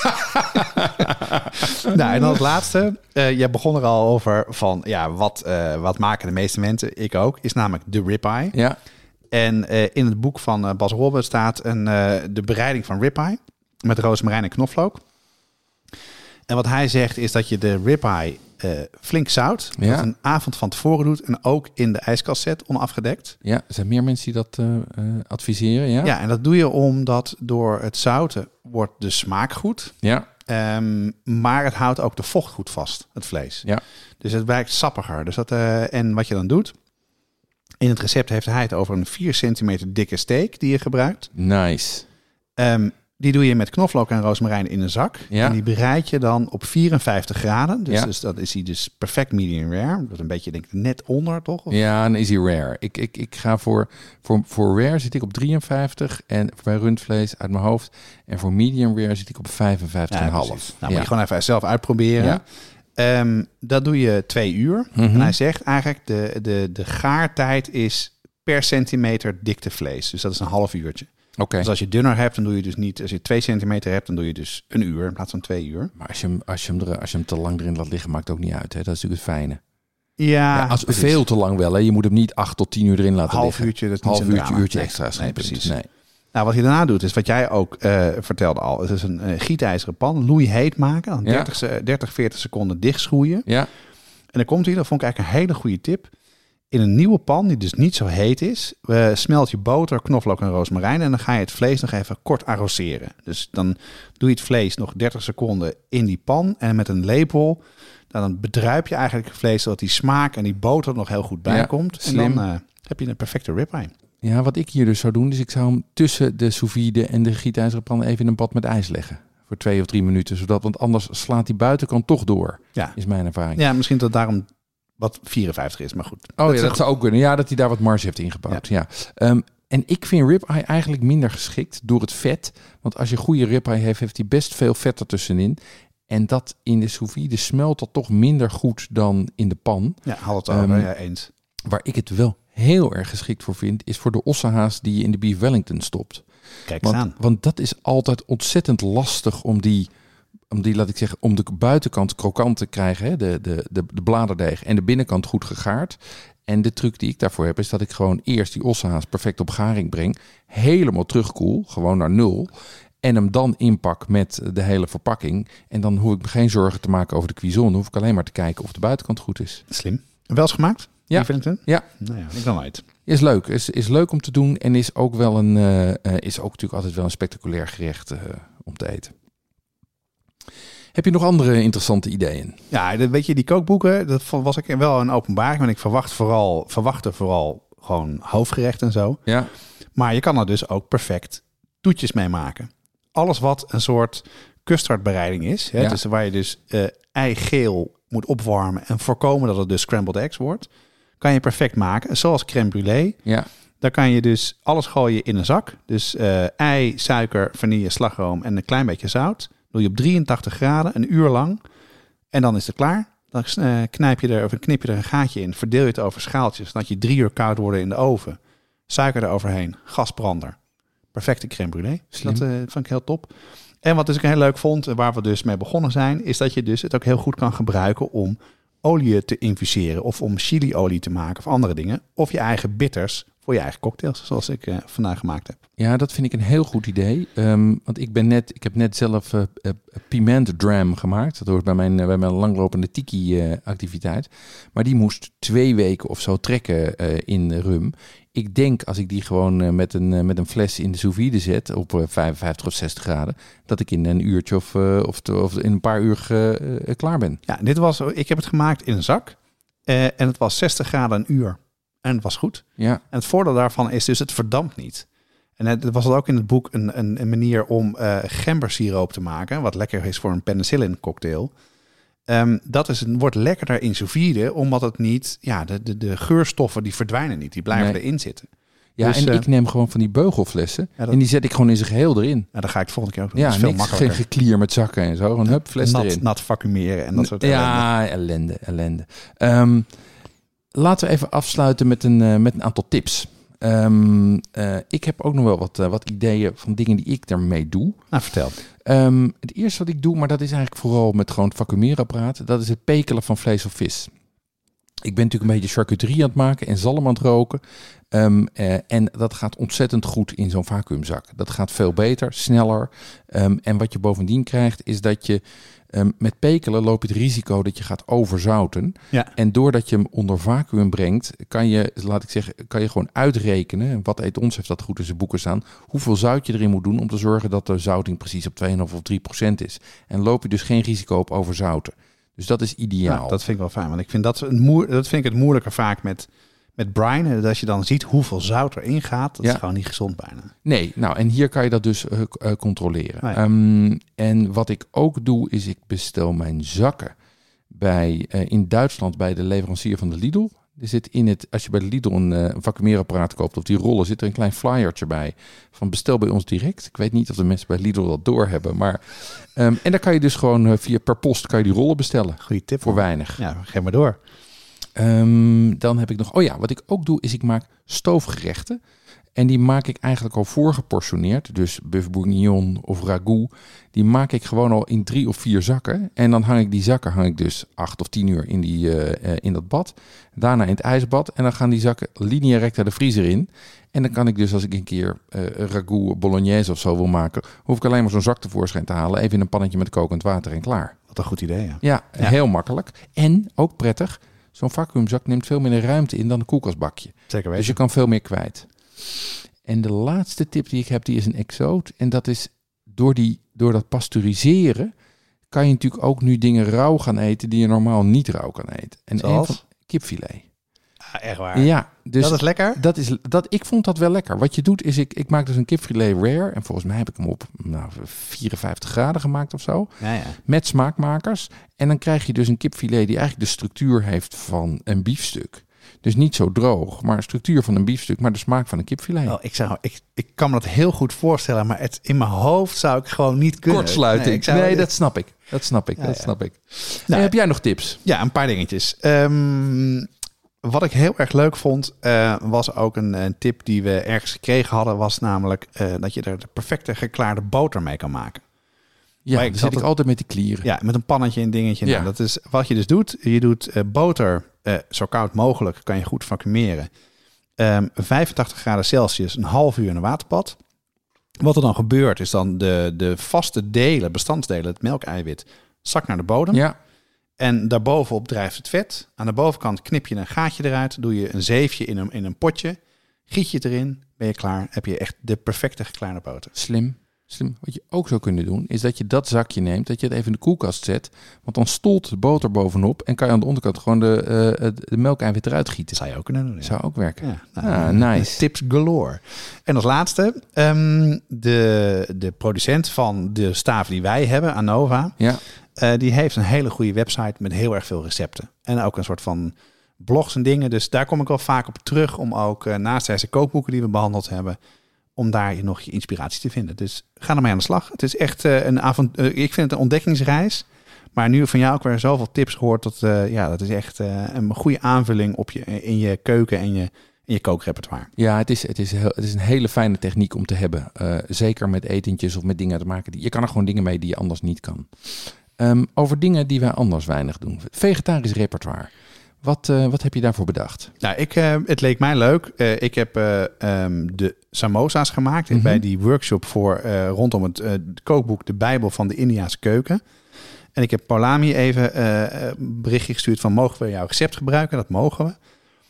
Nou, en dan het laatste. Uh, jij begon er al over van, ja, wat, uh, wat maken de meeste mensen, ik ook, is namelijk de ribeye. Ja, En uh, in het boek van uh, Bas Robbe staat een, uh, de bereiding van ribeye met rozemarijn en knoflook. En wat hij zegt is dat je de ribeye uh, flink zout, Ja. dat een avond van tevoren doet en ook in de ijskast zet, onafgedekt. ja, er zijn meer mensen die dat uh, uh, adviseren, ja? Ja, en dat doe je omdat door het zouten wordt de smaak goed. Ja, Um, maar het houdt ook de vocht goed vast, het vlees. Ja. Dus het blijkt sappiger. Dus dat, uh, en wat je dan doet, in het recept heeft hij het over een vier centimeter dikke steak die je gebruikt. nice. Um, Die doe je met knoflook en rozemarijn in een zak. Ja. En die bereid je dan op vierenvijftig graden. Dus, Ja. dus dat is hij dus perfect medium rare. Dat is een beetje denk ik net onder, toch? Of? Ja, dan is hij rare. Ik, ik, ik ga voor, voor, voor rare zit ik op drieënvijftig en bij rundvlees uit mijn hoofd. En voor medium rare zit ik op vijfenvijftig komma vijf. Ja, precies. Nou, Ja. moet je gewoon even zelf uitproberen. Ja. Um, dat doe je twee uur. Mhm. En hij zegt eigenlijk de, de, de gaartijd is per centimeter dikte vlees. Dus dat is een half uurtje. Oké. Okay. Dus als je dunner hebt, dan doe je dus niet... Als je twee centimeter hebt, dan doe je dus een uur in plaats van twee uur. Maar als je, hem, als, je hem er, als je hem te lang erin laat liggen, maakt het ook niet uit. Hè? Dat is natuurlijk het fijne. Ja, Ja, als precies. veel te lang wel. Hè? Je moet hem niet acht tot tien uur erin laten half liggen. uurtje, dat is niet Half zo'n uurtje, drama. uurtje Nee, extra is nee, geen punt. precies. Nee. Nou, wat je daarna doet, is wat jij ook uh, vertelde al. Het is een uh, gietijzeren pan, loeiheet maken. Dan Ja. dertig, dertig, veertig seconden dichtschroeien. Ja, En dan komt hij, dat vond ik eigenlijk een hele goede tip. In een nieuwe pan, die dus niet zo heet is, uh, smelt je boter, knoflook en rozemarijn. En dan ga je het vlees nog even kort arroseren. Dus dan doe je het vlees nog dertig seconden in die pan. En met een lepel, dan bedruip je eigenlijk het vlees, zodat die smaak en die boter nog heel goed bij Ja, komt. En slim. dan uh, heb je een perfecte ribeye. ja, wat ik hier dus zou doen, is ik zou hem tussen de sous vide en de gietijzeren pan even in een bad met ijs leggen. Voor twee of drie minuten. Zodat, want anders slaat die buitenkant toch door, Ja, is mijn ervaring. ja misschien dat daarom wat vierenvijftig is, maar goed. Oh Dat ja, is dat zou ook kunnen. Ja, dat hij daar wat marge heeft ingebouwd. Ja. Um, en ik vind ribeye eigenlijk minder geschikt door het vet. Want als je goede ribeye heeft, heeft hij best veel vet ertussenin. En dat in de sous vide smelt dat toch minder goed dan in de pan. Ja, had het over, Um, ja, eens. Waar ik het wel heel erg geschikt voor vind, is voor de ossehaas die je in de beef Wellington stopt. Kijk eens Want, aan. want dat is altijd ontzettend lastig om die, om die, laat ik zeggen, om de buitenkant krokant te krijgen, hè? De, de, de, de bladerdeeg, en de binnenkant goed gegaard. En de truc die ik daarvoor heb, is dat ik gewoon eerst die ossehaas perfect op garing breng, helemaal terugkoel, gewoon naar nul. En hem dan inpak met de hele verpakking. En dan hoef ik me geen zorgen te maken over de cuisson. Dan hoef ik alleen maar te kijken of de buitenkant goed is. Slim. Wel eens gemaakt? Ja. Die Wellington? Ja. Nou ja, ik dan uit. Is leuk. Is, is leuk om te doen. En is ook wel een uh, uh, is ook natuurlijk altijd wel een spectaculair gerecht uh, om te eten. Heb je nog andere interessante ideeën? Ja, dat, weet je, die kookboeken, dat was ik wel een openbaring. Want ik verwacht vooral, verwachtte vooral gewoon hoofdgerecht en zo. Ja. Maar je kan er dus ook perfect toetjes mee maken. Alles wat een soort custardbereiding is. Hè, Ja. dus waar je dus uh, eigeel moet opwarmen en voorkomen dat het dus scrambled eggs wordt. Kan je perfect maken. Zoals crème brûlée. Ja. Daar kan je dus alles gooien in een zak. Dus uh, ei, suiker, vanille, slagroom en een klein beetje zout. Doe je op drieëntachtig graden, een uur lang. En dan is het klaar. Dan uh, knijp je er, of knip je er een gaatje in. Verdeel je het over schaaltjes. Zodat je drie uur koud worden in de oven. Suiker eroverheen. Gasbrander. Perfecte crème brûlée. Slim. Dat uh, vond ik heel top. En wat dus ik heel leuk vond, waar we dus mee begonnen zijn, is dat je dus het ook heel goed kan gebruiken om olie te infuseren. Of om chiliolie te maken of andere dingen. Of je eigen bitters voor je eigen cocktails, zoals ik uh, vandaag gemaakt heb. Ja, dat vind ik een heel goed idee. Um, want ik ben net, ik heb net zelf uh, uh, piment dram gemaakt. Dat hoort bij mijn, uh, bij mijn langlopende tiki-activiteit. Uh, maar die moest twee weken of zo trekken uh, in rum. Ik denk als ik die gewoon uh, met, een, uh, met een fles in de sous vide zet op uh, vijfenvijftig of zestig graden, dat ik in een uurtje of, uh, of, te, of in een paar uur uh, uh, klaar ben. Ja, dit was, ik heb het gemaakt in een zak. Uh, en het was zestig graden een uur. En het was goed. Ja. En het voordeel daarvan is dus het verdampt niet. En het was ook in het boek een, een, een manier om uh, gembersiroop te maken. Wat lekker is voor een penicillin cocktail. Um, dat is, wordt lekkerder in sous vide, omdat het niet, ja, de, de, de geurstoffen die verdwijnen niet. Die blijven Nee. erin zitten. Ja, Dus, en uh, ik neem gewoon van die beugelflessen. Ja, dat- En die zet ik gewoon in zijn geheel erin. Nou, dan ga ik het volgende keer ook doen. Ja, dat is veel niks, geen makkelijker. geklier met zakken en zo. Gewoon hup, fles nat, erin. nat vacuumeren en dat soort ellende. Ja, ellende, ellende. Um, laten we even afsluiten met een, uh, met een aantal tips. Um, uh, ik heb ook nog wel wat, uh, wat ideeën van dingen die ik daarmee doe. Nou, vertel. Um, het eerste wat ik doe, maar dat is eigenlijk vooral met gewoon het vacuumeerapparaat, dat is het pekelen van vlees of vis. Ik ben natuurlijk een beetje charcuterie aan het maken en zalm aan het roken. Um, uh, en dat gaat ontzettend goed in zo'n vacuümzak. Dat gaat veel beter, sneller. Um, en wat je bovendien krijgt, is dat je um, met pekelen loop je het risico dat je gaat overzouten. Ja. En doordat je hem onder vacuüm brengt, kan je, laat ik zeggen, kan je gewoon uitrekenen. En Wat Eet Ons heeft dat goed in zijn boeken staan. Hoeveel zout je erin moet doen om te zorgen dat de zouting precies op twee komma vijf of drie procent is. En loop je dus geen risico op overzouten. Dus dat is ideaal. Ja, dat vind ik wel fijn. Want ik vind dat, een moe- dat vind ik het moeilijker vaak met, met brine, dat als je dan ziet hoeveel zout erin gaat, dat Ja. is gewoon niet gezond bijna. Nee, nou en hier kan je dat dus uh, uh, controleren. Ah, ja. Um, en wat ik ook doe, is ik bestel mijn zakken bij, uh, in Duitsland bij de leverancier van de Lidl. Er zit in het, als je bij de Lidl een, uh, een vacuumeerapparaat koopt of die rollen, zit er een klein flyertje bij van bestel bij ons direct. Ik weet niet of de mensen bij Lidl dat doorhebben, maar um, en dan kan je dus gewoon uh, via per post kan je die rollen bestellen. Goeie tip. Voor man. weinig. Ja, geef maar door. Um, dan heb ik nog, oh ja, wat ik ook doe is ik maak stoofgerechten. En die maak ik eigenlijk al voorgeportioneerd. Dus bœuf bourguignon of ragout. Die maak ik gewoon al in drie of vier zakken. En dan hang ik die zakken hang ik dus acht of tien uur in, die, uh, uh, in dat bad. Daarna in het ijsbad. En dan gaan die zakken linea recta de vriezer in. En dan kan ik dus als ik een keer uh, ragout bolognese of zo wil maken, hoef ik alleen maar zo'n zak tevoorschijn te halen. Even in een pannetje met kokend water en klaar. Wat een goed idee, ja. Ja, Ja. heel makkelijk. En ook prettig. Zo'n vacuümzak neemt veel minder ruimte in dan een koelkastbakje. Zeker weten. Dus je kan veel meer kwijt. En de laatste tip die ik heb, die is een exoot. En dat is door, die, door dat pasteuriseren kan je natuurlijk ook nu dingen rauw gaan eten die je normaal niet rauw kan eten. En Zoals? een van kipfilet. Ah, echt waar. Ja, dus dat is lekker. dat is dat. Ik vond dat wel lekker. Wat je doet is, ik, ik maak dus een kipfilet rare. En volgens mij heb ik hem op nou, vierenvijftig graden gemaakt of zo. Ja, ja. Met smaakmakers. En dan krijg je dus een kipfilet die eigenlijk de structuur heeft van een biefstuk. Dus niet zo droog, maar een structuur van een biefstuk, maar de smaak van een kipfilet. Oh, ik, zou, ik, ik kan me dat heel goed voorstellen, maar het, in mijn hoofd zou ik gewoon niet kunnen. Kortsluiting. Nee, Nee, ik zou- dat snap ik. Dat snap ik. Ja, dat ja. snap ik. Nou, En heb jij nog tips? Ja, een paar dingetjes. Ehm, wat ik heel erg leuk vond, eh, was ook een, een tip die we ergens gekregen hadden, was namelijk eh, dat je er de perfecte geklaarde boter mee kan maken. Ja, Maar ik dan zat zit ik het- altijd met die klieren. Ja, met een pannetje en dingetje. Ja. Nou, dat is wat je dus doet. Je doet eh, boter eh, zo koud mogelijk, kan je goed vacuumeren. Ehm, vijfentachtig graden Celsius, een half uur in een waterbad. Wat er dan gebeurt, is dan de, de vaste delen, bestandsdelen, het melkeiwit, zakt naar de bodem. Ja, En daarbovenop drijft het vet. Aan de bovenkant knip je een gaatje eruit. Doe je een zeefje in een, in een potje. Giet je het erin. Ben je klaar. Heb je echt de perfecte geklaarde boter. slim. Slim. Wat je ook zou kunnen doen, is dat je dat zakje neemt, dat je het even in de koelkast zet. Want dan stolt de boter bovenop en kan je aan de onderkant gewoon de, uh, de melkeiwit eruit Dat gieten. zou je ook kunnen doen. Ja. Zou ook werken. Ja, Ah, nice. Tips galore. En als laatste, um, de, de producent van de staven die wij hebben, Anova, Ja, uh, die heeft een hele goede website met heel erg veel recepten. En ook een soort van blogs en dingen. Dus daar kom ik wel vaak op terug om ook uh, naast deze kookboeken die we behandeld hebben, om daar je nog je inspiratie te vinden. Dus ga ermee aan de slag. Het is echt uh, een avond. Uh, ik vind het een ontdekkingsreis. Maar nu van jou ook weer zoveel tips gehoord. Dat, uh, ja, dat is echt uh, een goede aanvulling op je, in je keuken en je, in je kookrepertoire. ja het, is, het, is heel, het is een hele fijne techniek om te hebben. Uh, zeker met etentjes of met dingen te maken. Die, je kan er gewoon dingen mee die je anders niet kan. Um, over dingen die wij anders weinig doen. Vegetarisch repertoire. Wat, uh, wat heb je daarvoor bedacht? Nou, ik, uh, het leek mij leuk. Uh, ik heb uh, um, de samosa's gemaakt mm-hmm. bij die workshop voor uh, rondom het uh, kookboek De Bijbel van de Indiaanse Keuken. En ik heb Paulami even uh, een berichtje gestuurd van mogen we jouw recept gebruiken? Dat mogen we.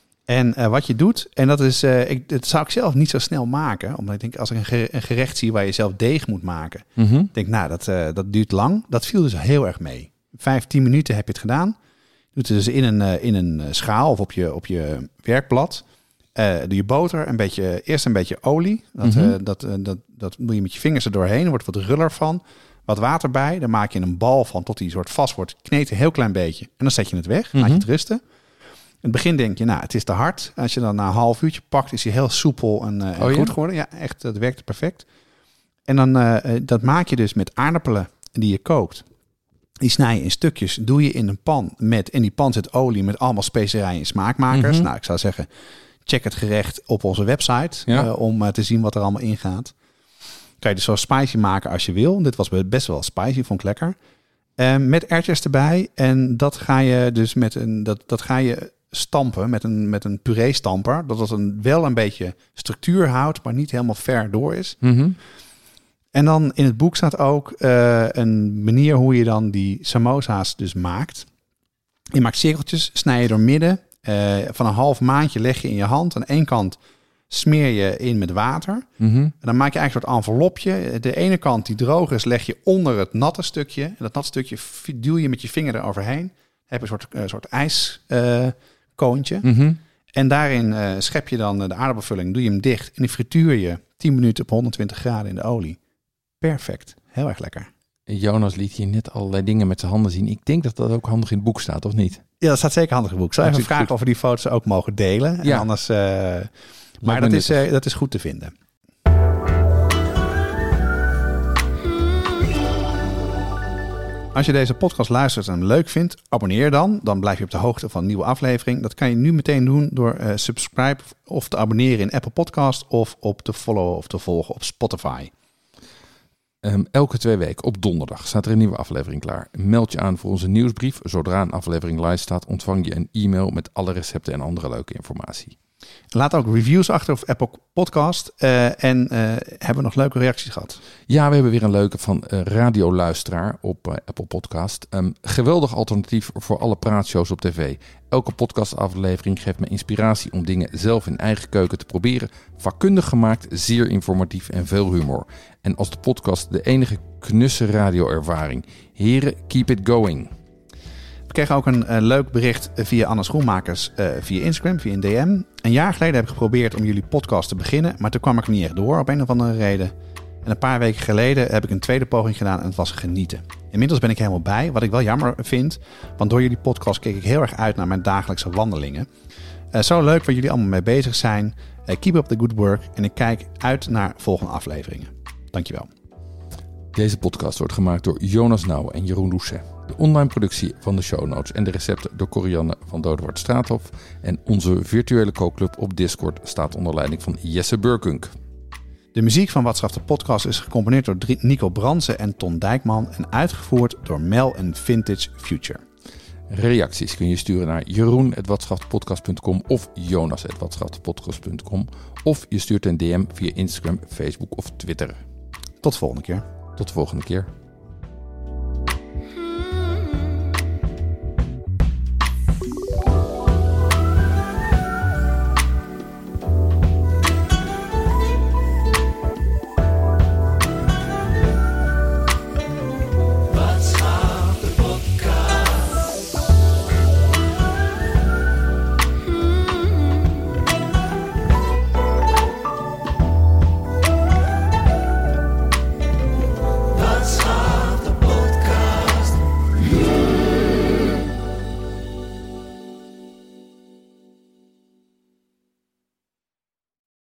En uh, wat je doet, en dat is, uh, ik, dat zou ik zelf niet zo snel maken. Omdat ik denk, als ik een, gere- een gerecht zie waar je zelf deeg moet maken. Mm-hmm. Ik denk, nou, dat, uh, dat duurt lang. Dat viel dus heel erg mee. Vijf, tien minuten heb je het gedaan. Je doet het dus in een, uh, in een schaal of op je, op je werkblad. Uh, doe je boter, een beetje, eerst een beetje olie. Dat, mm-hmm. uh, dat, uh, dat, dat doe je met je vingers er doorheen. Er wordt wat ruller van. Wat water bij. Dan maak je een bal van tot die soort vast wordt. Kneed een heel klein beetje. En dan zet je het weg. Mm-hmm. Laat je het rusten. In het begin denk je, nou, het is te hard. Als je dan na een half uurtje pakt, is hij heel soepel en, uh, en oh, goed ja? geworden. Ja, echt, dat werkt perfect. En dan, uh, dat maak je dus met aardappelen die je kookt. Die snij je in stukjes, doe je in een pan met, in die pan zit olie met allemaal specerijen en smaakmakers. Mm-hmm. Nou, ik zou zeggen, check het gerecht op onze website ja. uh, om uh, te zien wat er allemaal in gaat. Kan je dus zo spicy maken als je wil. Dit was best wel spicy, vond ik lekker. Uh, met erwtjes erbij en dat ga je dus met een, dat, dat ga je stampen met een, met een puree-stamper. Dat het een, wel een beetje structuur houdt, maar niet helemaal ver door is. Mm-hmm. En dan in het boek staat ook uh, een manier hoe je dan die samosa's dus maakt. Je maakt cirkeltjes, snij je door midden. Uh, van een half maandje leg je in je hand. Aan één kant smeer je in met water. Mm-hmm. En dan maak je eigenlijk een soort envelopje. De ene kant die droog is, leg je onder het natte stukje. En dat natte stukje duw je met je vinger eroverheen. Dan heb je een soort, uh, soort ijskoontje. Uh, mm-hmm. En daarin uh, schep je dan de aardappelvulling, doe je hem dicht en die frituur je tien minuten op honderdtwintig graden in de olie. Perfect. Heel erg lekker. Jonas liet hier net allerlei dingen met zijn handen zien. Ik denk dat dat ook handig in het boek staat, of niet? Ja, dat staat zeker handig in het boek. Ik zou even vragen goed. of we die foto's ook mogen delen. Ja. En anders, uh, maar dat is, uh, dat is goed te vinden. Als je deze podcast luistert en hem leuk vindt, abonneer dan. Dan blijf je op de hoogte van een nieuwe aflevering. Dat kan je nu meteen doen door uh, subscribe of te abonneren in Apple Podcast of op te followen of te volgen op Spotify. Um, elke twee weken op donderdag staat er een nieuwe aflevering klaar. Meld je aan voor onze nieuwsbrief. Zodra een aflevering live staat, ontvang je een e-mail met alle recepten en andere leuke informatie. Laat ook reviews achter op Apple Podcast. Uh, en uh, hebben we nog leuke reacties gehad? Ja, we hebben weer een leuke van uh, radioluisteraar op uh, Apple Podcast. Um, geweldig alternatief voor alle praatshows op tv. Elke podcastaflevering geeft me inspiratie om dingen zelf in eigen keuken te proberen. Vakkundig gemaakt, zeer informatief en veel humor. En als de podcast de enige knusse radioervaring. Heren, keep it going. We kregen ook een uh, leuk bericht via Anne Schoenmakers uh, via Instagram, via een D M. Een jaar geleden heb ik geprobeerd om jullie podcast te beginnen, maar toen kwam ik er niet echt door op een of andere reden. En een paar weken geleden heb ik een tweede poging gedaan en het was genieten. Inmiddels ben ik helemaal bij, wat ik wel jammer vind, want door jullie podcast keek ik heel erg uit naar mijn dagelijkse wandelingen. Uh, zo leuk waar jullie allemaal mee bezig zijn. Uh, keep up the good work en ik kijk uit naar volgende afleveringen. Dankjewel. Deze podcast wordt gemaakt door Jonas Nouwen en Jeroen Doucet. De online productie van de show notes en de recepten door Corianne van Dodewaard Straathof. En onze virtuele kookclub op Discord staat onder leiding van Jesse Burkunk. De muziek van Wat Schaft de Podcast is gecomponeerd door Nico Brandsen en Ton Dijkman en uitgevoerd door Mel en Vintage Future. Reacties kun je sturen naar jeroen at watschaftepodcast punt com of jonas at watschaftepodcast punt com of je stuurt een D M via Instagram, Facebook of Twitter. Tot de volgende keer. Tot de volgende keer.